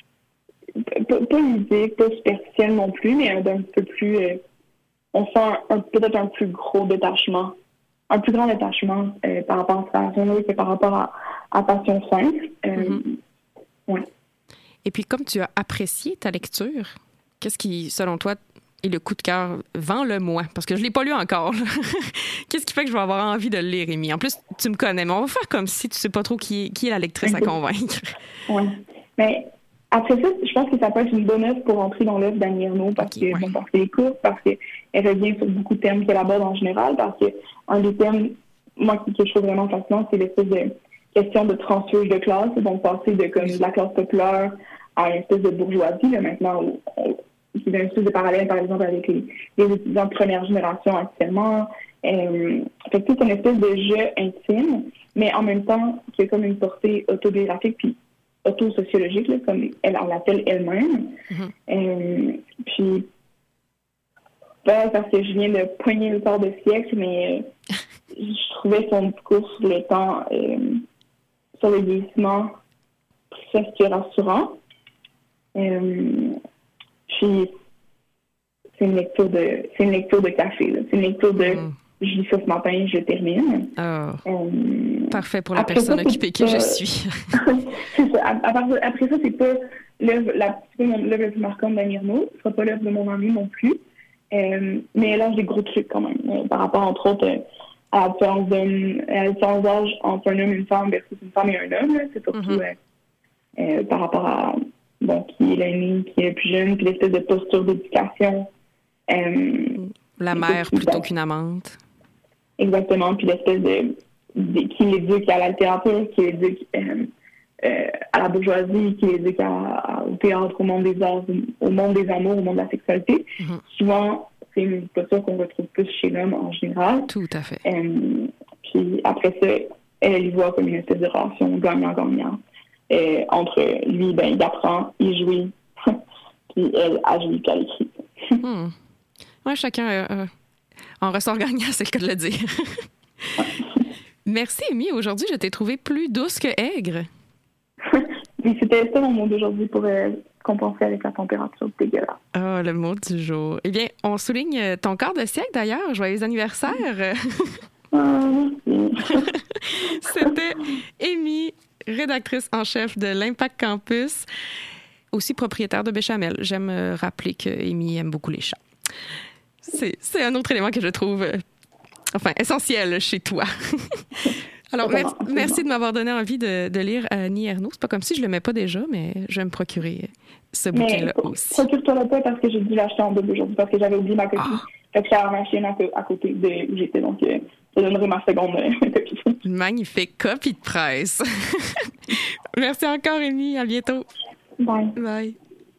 pas, pas ludique, pas superficiel non plus, mais d'un peu plus... Euh, on sent un, un, peut-être un plus gros détachement, un plus grand détachement euh, par rapport à Passion que par rapport à, à Passion simple. Euh, mm-hmm. ouais. Et puis, comme tu as apprécié ta lecture, qu'est-ce qui, selon toi, est le coup de cœur? Vends-le-moi, parce que je ne l'ai pas lu encore. Qu'est-ce qui fait que je vais avoir envie de le lire, Rémi? En plus, tu me connais, mais on va faire comme si tu ne sais pas trop qui est, qui est la lectrice à convaincre. Oui, mais... Après ça, je pense que ça peut être une bonne œuvre pour entrer dans l'œuvre d'Annie Ernaux parce okay, que ouais. bon, parce qu'elle est courte, parce qu'elle revient sur beaucoup de thèmes qu'elle aborde en général, parce que un des thèmes, moi, qui je trouve vraiment fascinant, c'est l'espèce de question de transfuge de classe, donc passer de comme de la classe populaire à une espèce de bourgeoisie, là, maintenant, où, où, qui est une espèce de parallèle, par exemple, avec les, les étudiants de première génération actuellement. Euh, fait que c'est une espèce de jeu intime, mais en même temps, qui a comme une portée autobiographique, puis auto-sociologique, là, comme elle, elle l'appelle elle-même. Mm-hmm. Euh, puis, pas parce que je viens de poigner le quart de siècle, mais euh, je trouvais son discours sur le temps, euh, sur le vieillissement, presque rassurant. Euh, puis, c'est une lecture de, c'est une lecture de café, là. C'est une lecture de mm. je lis ça ce matin, je termine. Oh. Euh, Parfait pour la personne ça, occupée que pas... je suis. C'est ça. Après, après ça, c'est pas l'œuvre la, la plus marquante d'Annie Ernaux. Ce sera pas l'œuvre de mon ami non plus. Euh, mais elle lance des gros trucs quand même. Euh, par rapport, entre autres, euh, à la différence d'un, à la différence d'âge entre un homme et une femme versus une femme et un homme. Là. C'est surtout mm-hmm. euh, euh, par rapport à bon, qui est l'aîné, qui est le plus jeune, puis l'espèce de posture d'éducation. Euh, la mère plutôt qu'une amante. Exactement, puis l'espèce de, de qui l'éduque à la littérature, qui l'éduque euh, euh, à la bourgeoisie, qui l'éduque à, à, au théâtre, au monde des arts, au monde des amours, au monde de la sexualité. Mm-hmm. Souvent, c'est une posture qu'on retrouve plus chez l'homme en général. Tout à fait. Euh, puis après ça, elle, elle y voit comme une espèce de relation gagnant-gagnant. Euh, entre lui, ben, il apprend, il jouit, puis elle agit, puis elle écrit. hmm. Ouais, chacun euh, en ressort gagnant, c'est le cas de le dire. Merci, Amy. Aujourd'hui, je t'ai trouvée plus douce que aigre. Oui, c'était ça mon mot d'aujourd'hui pour euh, compenser avec la température dégueulasse. Ah, oh, le mot du jour. Eh bien, on souligne ton quart de siècle, d'ailleurs. Joyeux anniversaire! Oh, c'était Amy, rédactrice en chef de l'Impact Campus, aussi propriétaire de Béchamel. J'aime rappeler que Amy aime beaucoup les chats. C'est, c'est un autre élément que je trouve, euh, enfin, essentiel chez toi. Alors, merci, merci de m'avoir donné envie de, de lire Annie Ernaux. C'est pas comme si je le mets pas déjà, mais je vais me procurer ce bouquin-là mais, aussi. Procure-toi le pas parce que j'ai dû l'acheter en double aujourd'hui parce que j'avais oublié ma copie. Ah. Fait que j'avais en acheté une à, à côté de où j'étais, donc euh, je donnerai ma seconde euh, copie. Magnifique copie de presse. Merci encore, Amy. À bientôt. Bye. Bye.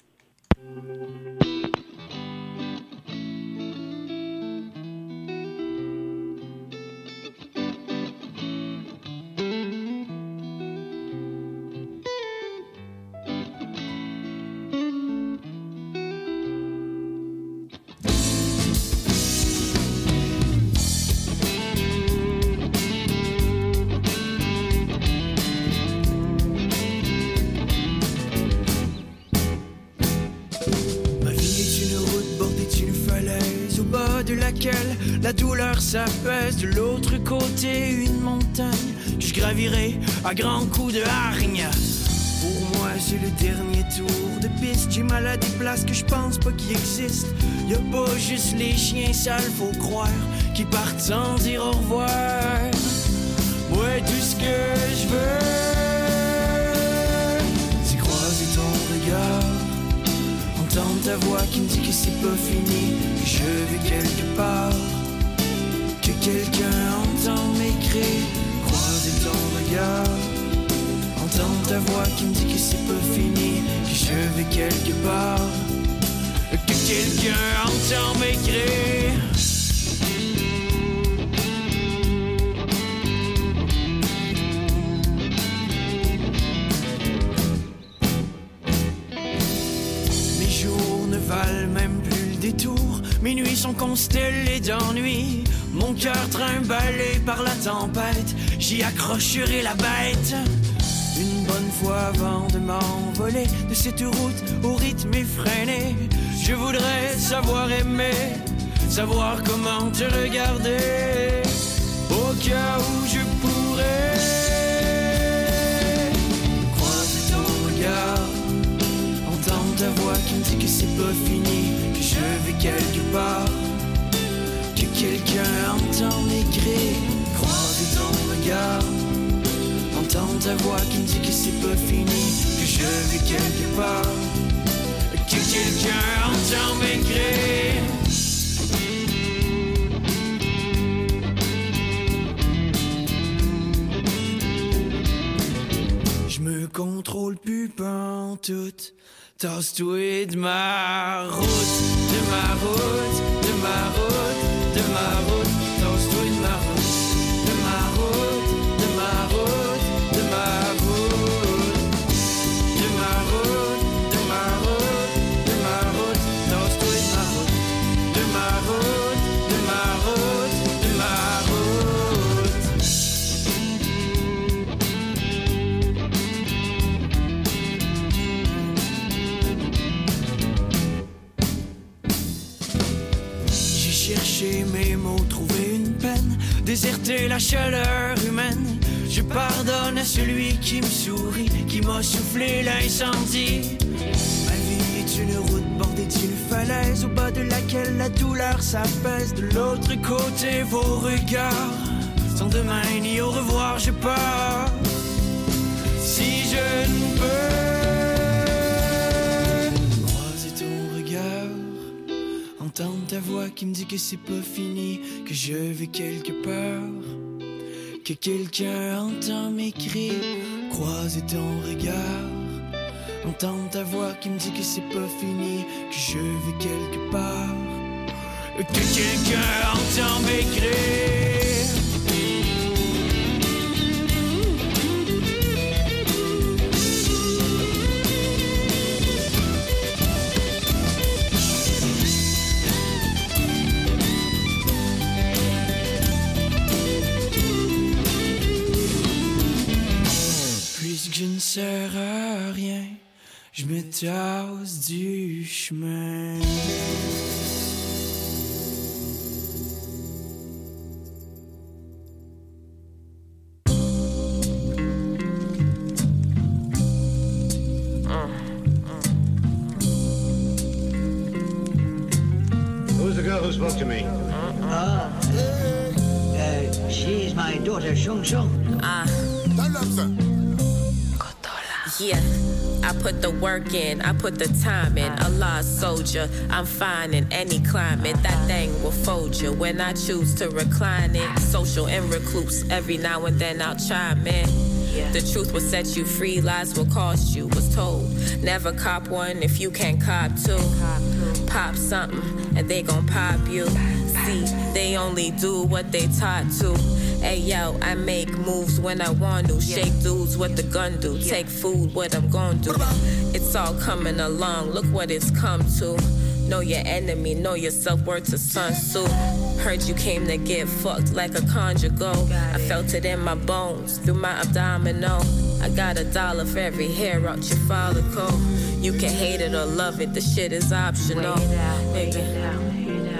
La douleur s'apaise, de l'autre côté une montagne que je gravirai à grands coups de hargne. Pour moi c'est le dernier tour de piste, j'ai mal à des places que je pense pas qu'il existe. Y'a pas juste les chiens sales, faut croire, qui partent sans dire au revoir. Moi tout ce que je veux, c'est croiser ton regard, entendre ta voix qui me dit que c'est pas fini, que je vais quelque part, que quelqu'un entend mes cris, croiser ton regard, entendre ta voix qui me dit que c'est pas fini, que je vais quelque part, que quelqu'un entend mes cris. Même plus le détour, mes nuits sont constellées d'ennui, mon cœur trimballé par la tempête, j'y accrocherai la bête. Une bonne fois avant de m'envoler de cette route au rythme effréné, je voudrais savoir aimer, savoir comment te regarder, au cas où je pourrais croiser ton regard, entendre ta voix qui me dit que c'est pas fini, que je vais quelque part, que quelqu'un entend mes cris, croiser ton regard, entendre ta voix qui me dit que c'est pas fini, que je vais quelque part, que quelqu'un entend mes cris. Je me contrôle plus pantoute, tasse-toi de ma route, de ma route, de ma route, de ma route, tasse-toi de ma route, de ma route, de ma route, de ma route, de ma route, de ma route, de ma route, tasse-toi de ma route, de ma route, de ma route, de ma route. Chercher mes mots, trouver une peine, déserter la chaleur humaine. Je pardonne à celui qui me sourit, qui m'a soufflé l'incendie. Ma vie est une route bordée d'une falaise, au bas de laquelle la douleur s'apaise. De l'autre côté, vos regards sans demain ni au revoir, j'ai peur. Si je ne peux croiser ton regard, entendre ta voix qui me dit que c'est pas fini, que je vais quelque part, que quelqu'un entend mes cris. Croiser ton regard, entendre ta voix qui me dit que c'est pas fini, que je vais quelque part, que quelqu'un entend mes cris. Je ne sers à rien, je me tasse du chemin. Who's the girl who spoke to me? Uh, uh, she's my daughter, Shung Shung. Ah. Yeah, I put the work in, I put the time in. A lost soldier, I'm fine in any climate. That thing will fold you when I choose to recline it. Social and recluse, every now and then I'll chime in. The truth will set you free, lies will cost you, was told. Never cop one if you can't cop two. Pop something and they gon' pop you. See, they only do what they taught to. Hey yo, I make moves when I want to. Shake dudes, what the gun do. Take food, what I'm gon' do. It's all coming along, look what it's come to. Know your enemy, know your self-worth to Sun Tzu. Heard you came to get fucked like a conjugal. I felt it in my bones, through my abdominal. I got a dollar for every hair out your follicle. You can hate it or love it, the shit is optional. Nigga.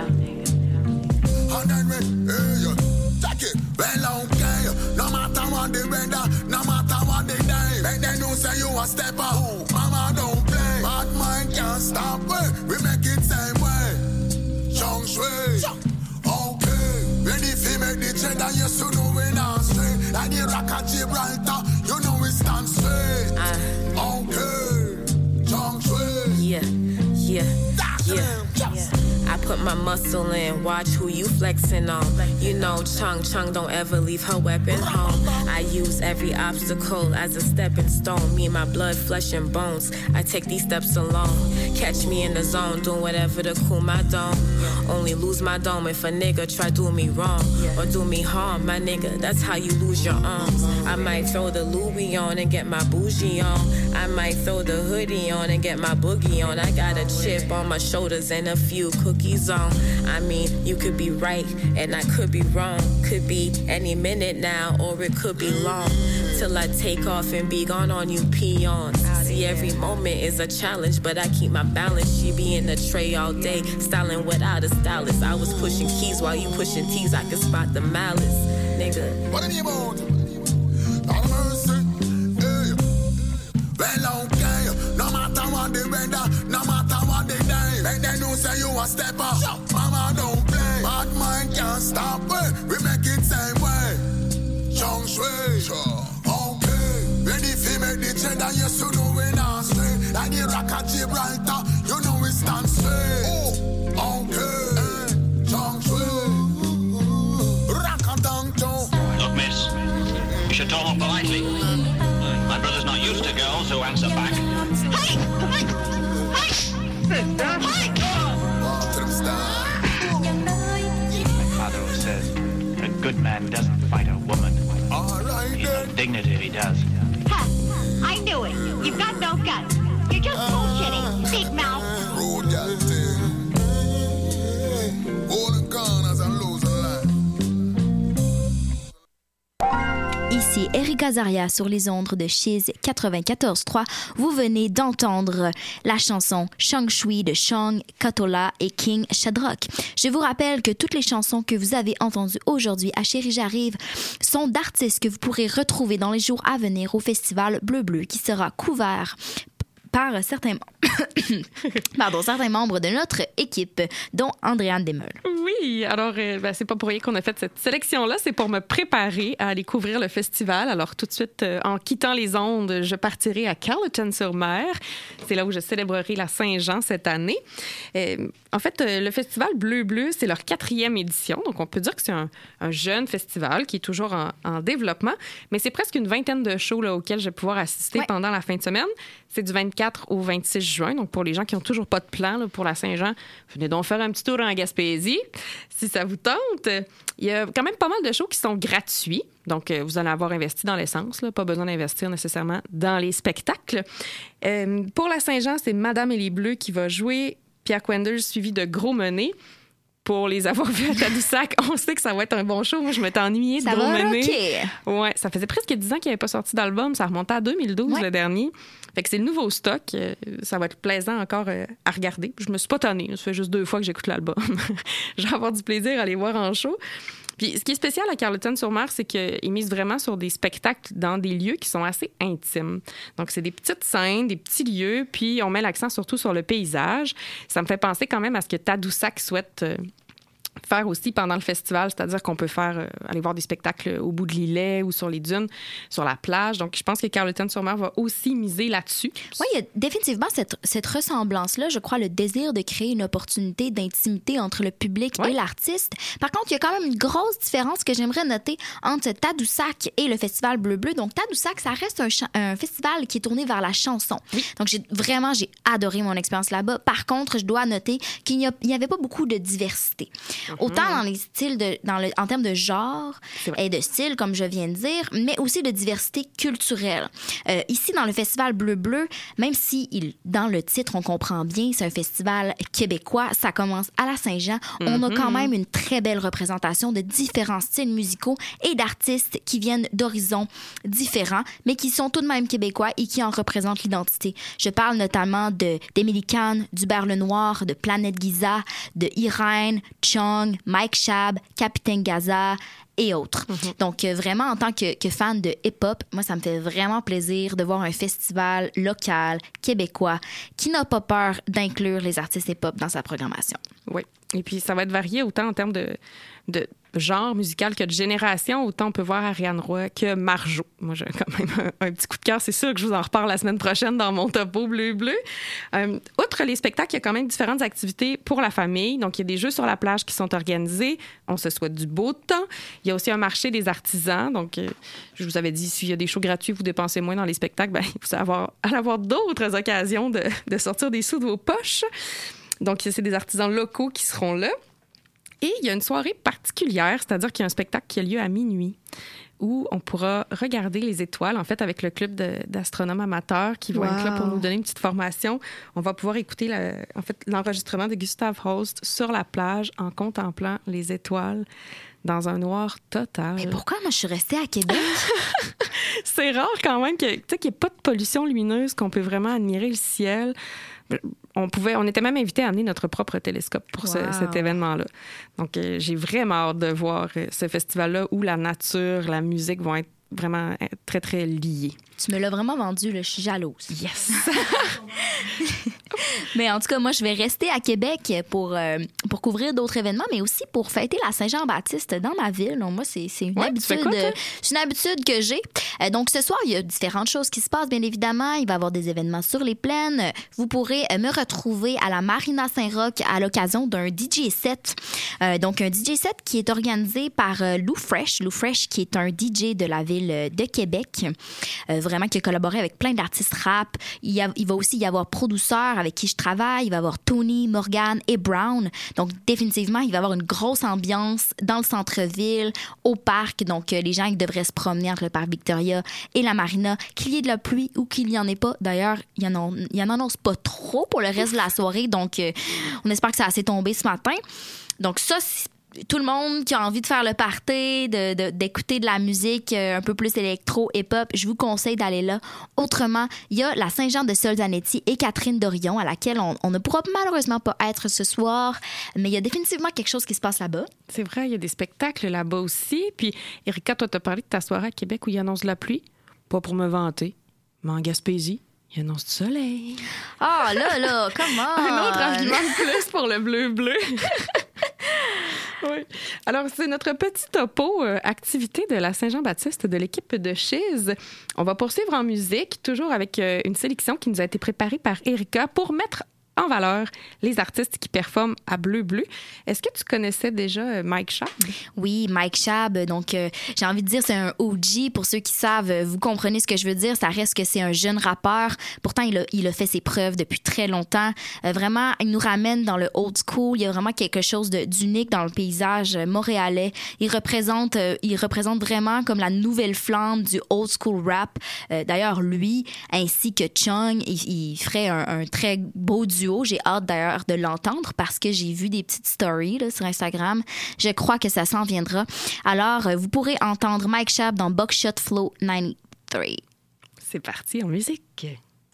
Well, okay, no matter what the weather, no matter what the day. Make them know say you a stepper. Mama don't play, bad mind can't stop. We make it same way. Shang Shui. Okay, ready for make the trade and you should know we not straight. Like the rock at Gibraltar, you know we stand straight. Okay, Shang Shui. Yeah, yeah, yeah. I put my muscle in, watch who you flexing on. You know Chung Chung don't ever leave her weapon home. I use every obstacle as a stepping stone. Me and my blood, flesh and bones, I take these steps alone. Catch me in the zone, doing whatever to cool my dome. Only lose my dome if a nigga try do me wrong or do me harm, my nigga, that's how you lose your arms. I might throw the Louis on and get my bougie on. I might throw the hoodie on and get my boogie on. I got a chip on my shoulders and a few cookies on. I mean, you could be right and I could be wrong. Could be any minute now or it could be long. Till I take off and be gone on you peons. See, every moment is a challenge, but I keep my balance. She be in the tray all day, styling without a stylist. I was pushing keys while you pushing T's. I could spot the malice, nigga. What are you about? All mercy, hey. Well, okay, no matter what the weather, no matter what the day. Make them know say you a stepper. Mama don't play, bad mind can't stop. We make it same way. Shang Shui. Okay, ready for make the trade and you should know we not straight. Like the rock at Gibraltar, you know we stand straight. Okay, Shang Shui. Rock a dong dong. Look, miss, you should talk politely. My brother's not used to girls who answer back. Hey! Hey! Hey! Sister! Hey! My father always says, a good man doesn't fight a woman. All right, He's no dignity if he does. Ha! I knew it. You've got no guts. You're just bullshitting, big mouth. Road girl thing. All the corners and lose a life. Ici Erika Azaria sur les ondes de Chiz quatre-vingt-quatorze trois. Vous venez d'entendre la chanson Shang Shui de Shang, Katola et King Shadrock. Je vous rappelle que toutes les chansons que vous avez entendues aujourd'hui à Chérie J'arrive sont d'artistes que vous pourrez retrouver dans les jours à venir au festival Bleu Bleu qui sera couvert par certains, Pardon, certains membres de notre équipe, dont Andréane Desmeules. Oui, alors euh, ben, c'est pas pour rien qu'on a fait cette sélection-là, c'est pour me préparer à aller couvrir le festival. Alors tout de suite, euh, en quittant les ondes, je partirai à Carleton-sur-Mer. C'est là où je célébrerai la Saint-Jean cette année. Euh, en fait, euh, le festival Bleu Bleu, c'est leur quatrième édition, donc on peut dire que c'est un, un jeune festival qui est toujours en, en développement, mais c'est presque une vingtaine de shows là, auxquels je vais pouvoir assister ouais. pendant la fin de semaine. C'est du vingt-quatre au vingt-six juin, donc pour les gens qui n'ont toujours pas de plan là, pour la Saint-Jean, venez donc faire un petit tour en Gaspésie, si ça vous tente. Il y a quand même pas mal de shows qui sont gratuits, donc vous allez avoir investi dans l'essence, là, pas besoin d'investir nécessairement dans les spectacles. Euh, pour la Saint-Jean, c'est Madame et les Bleus qui va jouer, Pierre Quenders suivi de Gros Menet. Pour les avoir vus à Tadoussac, on sait que ça va être un bon show. Moi, je m'étais ennuyée de Ça Gros va Menet. rocker. Ouais, ça faisait presque dix ans qu'il n'y avait pas sorti d'album. Ça remontait à deux mille douze, ouais. le dernier. Fait que c'est le nouveau stock. Euh, ça va être plaisant encore euh, à regarder. Je me suis pas tannée. Ça fait juste deux fois que j'écoute l'album. Je vais avoir du plaisir à les voir en show. Puis, ce qui est spécial à Carleton-sur-Mer, c'est qu'ils misent vraiment sur des spectacles dans des lieux qui sont assez intimes. Donc, c'est des petites scènes, des petits lieux, puis on met l'accent surtout sur le paysage. Ça me fait penser quand même à ce que Tadoussac souhaite euh, faire aussi pendant le festival, c'est-à-dire qu'on peut faire euh, aller voir des spectacles au bout de l'îlet ou sur les dunes, sur la plage. Donc, je pense que Carleton-sur-Mer va aussi miser là-dessus. Oui, il y a définitivement cette, cette ressemblance-là. Je crois le désir de créer une opportunité d'intimité entre le public ouais. et l'artiste. Par contre, il y a quand même une grosse différence que j'aimerais noter entre Tadoussac et le festival Bleu Bleu. Donc, Tadoussac, ça reste un, ch- un festival qui est tourné vers la chanson. Oui. Donc, j'ai, vraiment, j'ai adoré mon expérience là-bas. Par contre, je dois noter qu'il n'y, a, il n'y avait pas beaucoup de diversité. Mm-hmm. Autant dans les styles, de, dans le, en termes de genre et de style, comme je viens de dire, mais aussi de diversité culturelle. Euh, ici, dans le festival Bleu Bleu, même si il, dans le titre, on comprend bien, c'est un festival québécois, ça commence à la Saint-Jean, mm-hmm. on a quand même une très belle représentation de différents styles musicaux et d'artistes qui viennent d'horizons différents, mais qui sont tout de même québécois et qui en représentent l'identité. Je parle notamment de, d'Émilie Kahn, d'Hubert Lenoir, de Planète Giza, de Irène, Chung, Mike Shab, Capitaine Gaza et autres. Mm-hmm. Donc, euh, vraiment, en tant que, que fan de hip-hop, moi, ça me fait vraiment plaisir de voir un festival local, québécois, qui n'a pas peur d'inclure les artistes hip-hop dans sa programmation. Oui. Et puis, ça va être varié autant en termes de, de genre musical que de génération. Autant on peut voir Ariane Roy que Marjo. Moi, j'ai quand même un, un petit coup de cœur. C'est sûr que je vous en reparle la semaine prochaine dans mon topo bleu-bleu. Euh, outre les spectacles, il y a quand même différentes activités pour la famille. Donc, il y a des jeux sur la plage qui sont organisés. On se souhaite du beau temps. Il y a aussi un marché des artisans. Donc, euh, je vous avais dit, s'il y a des shows gratuits, vous dépensez moins dans les spectacles, bien, vous allez avoir, allez avoir d'autres occasions de, de sortir des sous de vos poches. Donc, c'est des artisans locaux qui seront là. Et il y a une soirée particulière, c'est-à-dire qu'il y a un spectacle qui a lieu à minuit où on pourra regarder les étoiles, en fait, avec le club de, d'astronomes amateurs qui vont wow. être là pour nous donner une petite formation. On va pouvoir écouter la, en fait, l'enregistrement de Gustave Holst sur la plage en contemplant les étoiles dans un noir total. Mais pourquoi moi je suis restée à Québec? C'est rare quand même que, tu sais, qu'il n'y ait pas de pollution lumineuse, qu'on peut vraiment admirer le ciel. On pouvait, on était même invité à amener notre propre télescope pour wow. ce, cet événement-là. Donc, euh, j'ai vraiment hâte de voir euh, ce festival-là où la nature, la musique vont être vraiment très, très liées. Tu me l'as vraiment vendu, là. Je suis jalouse. Yes! Mais en tout cas, moi, je vais rester à Québec pour, euh, pour couvrir d'autres événements, mais aussi pour fêter la Saint-Jean-Baptiste dans ma ville. Donc, moi, c'est, c'est, une, ouais, habitude, quoi, euh, c'est une habitude que j'ai. Euh, donc, ce soir, il y a différentes choses qui se passent, bien évidemment. Il va y avoir des événements sur les plaines. Vous pourrez euh, me retrouver à la Marina Saint-Roch à l'occasion d'un D J set. Euh, donc, un D J set qui est organisé par euh, Lou Fresh. Lou Fresh, qui est un D J de la ville de Québec. Euh, vraiment, qui a collaboré avec plein d'artistes rap. Il, y a, il va aussi y avoir Producer avec qui je travaille. Il va y avoir Tony, Morgan et Brown. Donc, définitivement, il va y avoir une grosse ambiance dans le centre-ville, au parc. Donc, euh, les gens ils devraient se promener entre le parc Victoria et la Marina. Qu'il y ait de la pluie ou qu'il n'y en ait pas. D'ailleurs, il n'y en, en annonce pas trop pour le reste de la soirée. Donc, euh, on espère que ça a assez tombé ce matin. Donc, ça, c'est tout le monde qui a envie de faire le party, de, de, d'écouter de la musique euh, un peu plus électro, hip-hop, je vous conseille d'aller là. Autrement, il y a la Saint-Jean de Solzanetti et Catherine Dorion, à laquelle on, on ne pourra malheureusement pas être ce soir, mais il y a définitivement quelque chose qui se passe là-bas. C'est vrai, il y a des spectacles là-bas aussi. Puis, Erika, toi, t'as parlé de ta soirée à Québec où il annonce la pluie. Pas pour me vanter, mais en Gaspésie, Il annonce du soleil. Ah, là, là, comment? Un autre argument de plus pour le bleu-bleu. Oui. Alors, c'est notre petit topo euh, activité de la Saint-Jean-Baptiste de l'équipe de Chiz. On va poursuivre en musique, toujours avec euh, une sélection qui nous a été préparée par Erika pour mettre en valeur les artistes qui performent à Bleu-Bleu. Est-ce que tu connaissais déjà euh, Mike Schaab? Oui, Mike Schaab. Donc, euh, j'ai envie de dire, c'est un O G. Pour ceux qui savent, vous comprenez ce que je veux dire. Ça reste que c'est un jeune rappeur. Pourtant, il a, il a fait ses preuves depuis très longtemps. Euh, vraiment, il nous ramène dans le old school. Il y a vraiment quelque chose de, d'unique dans le paysage montréalais. Il représente, euh, il représente vraiment comme la nouvelle flamme du old school rap. Euh, d'ailleurs, lui, ainsi que Chung, il, il ferait un, un très beau duo. J'ai hâte d'ailleurs de l'entendre parce que j'ai vu des petites stories là, sur Instagram. Je crois que ça s'en viendra. Alors, vous pourrez entendre Mike Schaab dans Buckshot Flow quatre-vingt-treize. C'est parti en musique.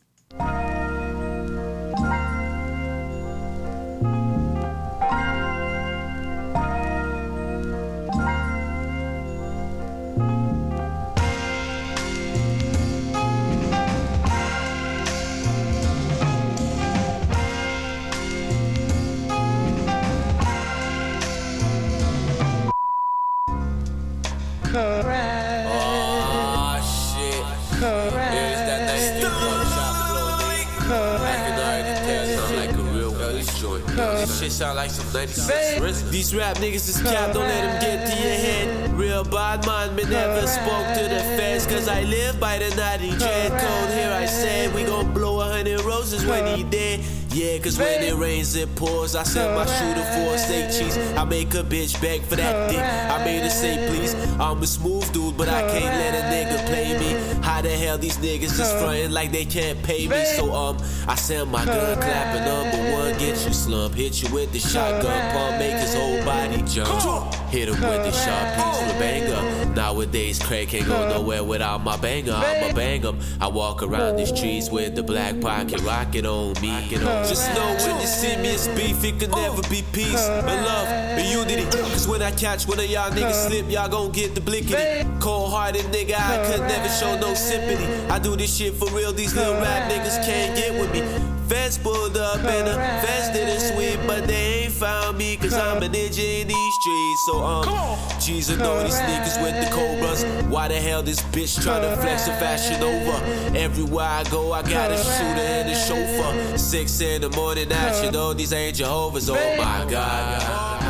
Correct. Oh shit. Correct. Yeah, it's that nice new Buckshot Flow, nigga. Correct. I can already tell you sound like a real one. This joint. This shit sound like some ninety-six RZA. These rap niggas is cap, don't let them get to your head. Real bad man, me never spoke to the feds, cause I live by the naughty dread code. Here I say, we gon' blow a hundred roses when he dead. Yeah, cause when it rains, it pours. I send my shooter for a steak cheese. I make a bitch beg for that dick. I made her say please. I'm a smooth dude, but I can't let a nigga play me. How the hell these niggas is frontin' like they can't pay me? So um, I send my gun clapping number one, get you slump. Hit you with the shotgun pump, make his whole body jump. Hit him with the sharp piece with banger. Nowadays, Craig can't go nowhere without my banger. I'ma bang him. I walk around the streets with the black pocket rocket on me. Just know when you see me, it's beef. It could never be peace and love and unity. Cause when I catch one of y'all niggas slip, y'all gon' get the blickety. Cold hearted nigga, I could never show no sympathy. I do this shit for real, these little rap niggas can't get with me. Feds pulled up and the feds didn't sweep, but they ain't found me cause I'm a ninja in these streets. So um, G's know these niggas with the cobras. Why the hell this bitch tryna flex and fashion over? Everywhere I go, I got a shooter and a chauffeur. Six in the morning action, oh these ain't Jehovah's. Oh my God,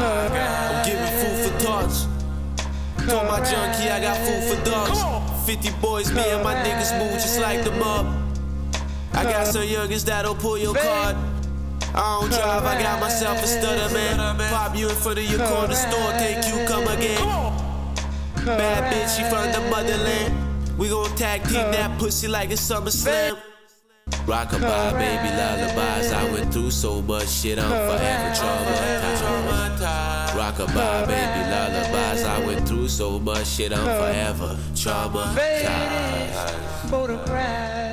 I'm giving food for thoughts. Told my junkie I got food for dogs. Fifty boys, me and my niggas move just like the mob. I got some youngins that'll pull your card. I don't drive, I got myself a stutter, man. Pop you in front of your corner store, think you come again. Bad bitch, she from the motherland. We gon' tag team that pussy like a summer slam. Rockabye, baby, lullabies. I went through so much shit, I'm forever traumatized. Rockabye, baby, lullabies. I went through so much shit, I'm forever traumatized. Photograph.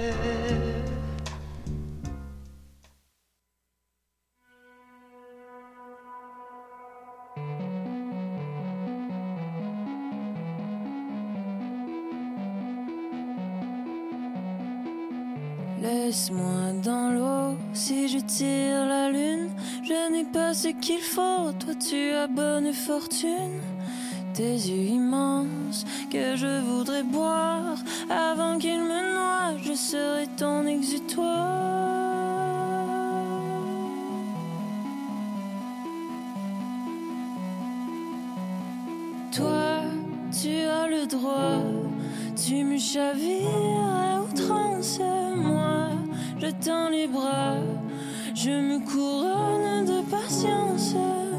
Laisse-moi dans l'eau, si je tire la lune, je n'ai pas ce qu'il faut, toi tu as bonne fortune. Tes yeux immenses que je voudrais boire, avant qu'ils me noient, je serai ton exutoire. Toi, tu as le droit, tu me chavires à outrance. Moi, je tends les bras, je me couronne de patience.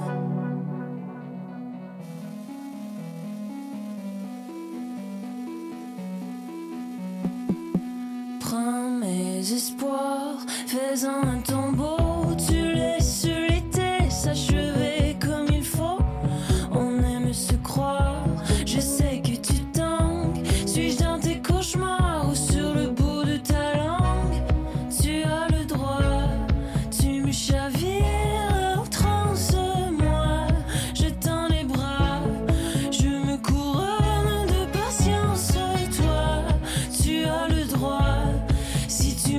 Prends mes espoirs, fais-en un tombeau, tu laisses l'été s'achever comme il faut. On aime se croire, je sais que tu tangues. Suis-je dans tes cauchemars ou sur le bout de ta langue? Tu as le droit, tu me chavires à outrance. Moi, je tends les bras, je me couronne de patience. Et toi, tu as le droit, si tu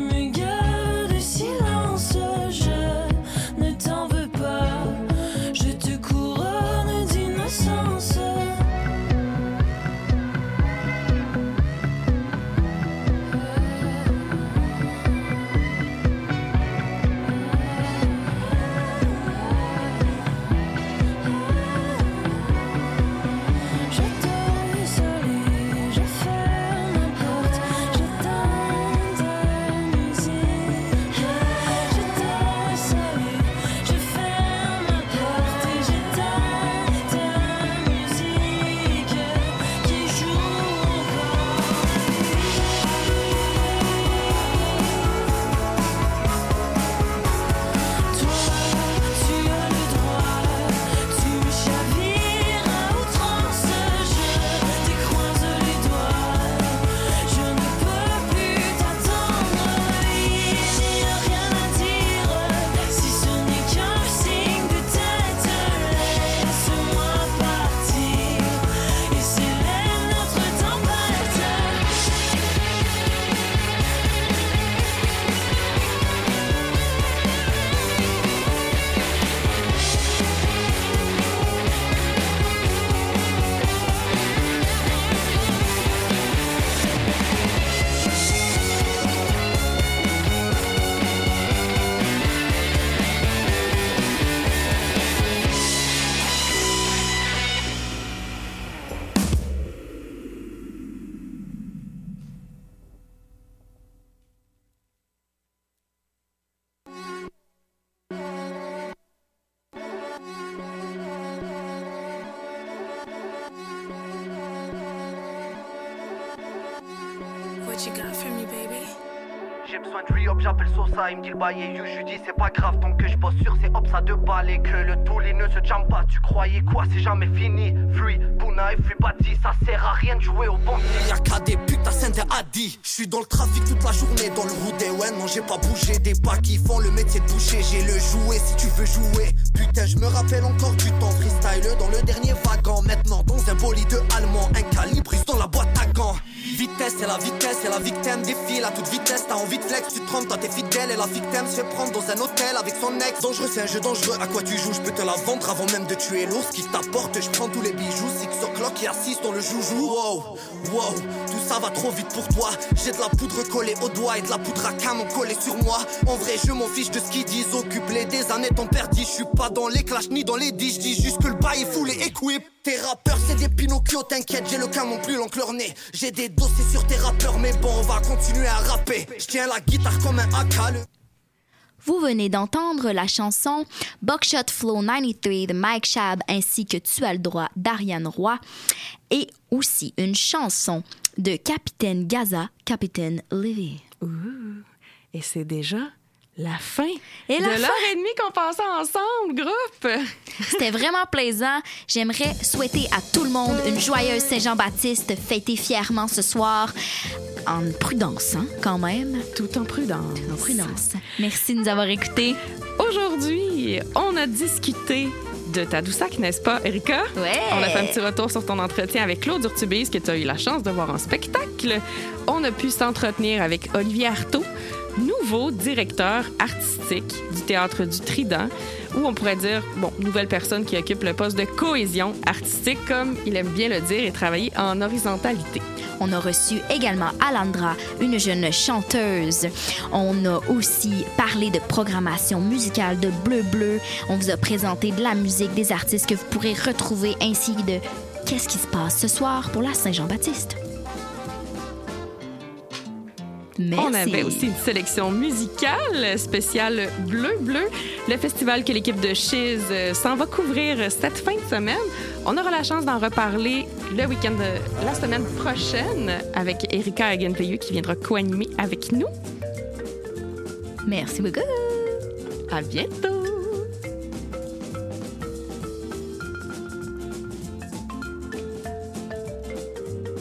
what you got for me, baby? J'ai besoin de re-up, j'appelle Sosa, il me dit le bail et you, je lui dis c'est pas grave, tant que je bosse sur ces hops à deux balles et que le tout les nœuds se jam pas. Tu croyais quoi, c'est jamais fini. Free, Puna et Free Body, ça sert à rien de jouer au bon pied. Y'a qu'à des putes à Saint-Adi. J'suis dans le trafic toute la journée, dans le roudé, ouais non j'ai pas bougé. Des pas qui font le métier de boucher, j'ai le jouet si tu veux jouer. Putain je me rappelle encore du temps, freestyle dans le dernier wagon. Maintenant dans un bolide allemand, un calibre dans la boîte à gants. Vitesse, c'est la vitesse, c'est la victime des fils à toute vitesse. T'as envie de flex, tu te trompes, toi t'es fidèle. Et la victime se fait prendre dans un hôtel avec son ex. Dangereux, c'est un jeu dangereux, à quoi tu joues? Je peux te la vendre avant même de tuer l'ours qui t'apporte. Je prends tous les bijoux, six o'clock et assise dans le joujou. Wow, wow, tout ça va trop vite pour toi. J'ai de la poudre collée au doigt et de la poudre à canon collée sur moi. En vrai, je m'en fiche de ce qu'ils disent. Occupe-les des années, t'en perdis. Je suis pas dans les clashs ni dans les dix. Je dis juste que le bail est full et equip. Tes rappeurs, c'est des Pinocchio, t'inquiète, j'ai le canon plus long que leur nez. J'ai des dossiers sur tes rappeurs, mais bon, on va continuer à rapper. Je tiens la guitare comme un A K. Vous venez d'entendre la chanson Buckshot Flow quatre-vingt-treize de Mike Shab ainsi que Tu as le droit d'Ariane Roy et aussi une chanson de Capitaine Gaza, Capitaine Livy. Ouh, et c'est déjà la fin et de la l'heure fin. et demie qu'on passait ensemble, groupe. C'était vraiment plaisant. J'aimerais souhaiter à tout le monde une joyeuse Saint-Jean-Baptiste, fêtée fièrement ce soir. En prudence, hein, quand même. Tout en prudence. Tout en prudence. Merci de nous avoir écoutés. Aujourd'hui, on a discuté de Tadoussac, n'est-ce pas, Erika? Ouais. On a fait un petit retour sur ton entretien avec Claude Urtubise, que tu as eu la chance de voir en spectacle. On a pu s'entretenir avec Olivier Artaud, nouveau directeur artistique du Théâtre du Trident, ou on pourrait dire, bon, nouvelle personne qui occupe le poste de cohésion artistique, comme il aime bien le dire, et travailler en horizontalité. On a reçu également Alandra, une jeune chanteuse. On a aussi parlé de programmation musicale de Bleu Bleu. On vous a présenté de la musique, des artistes que vous pourrez retrouver, ainsi de qu'est-ce qui se passe ce soir pour la Saint-Jean-Baptiste. Merci. On avait aussi une sélection musicale spéciale Bleu Bleu, le festival que l'équipe de Chiz s'en va couvrir cette fin de semaine. On aura la chance d'en reparler le week-end de la semaine prochaine avec Erika Hagenpeyeux qui viendra co-animer avec nous. Merci beaucoup. À bientôt.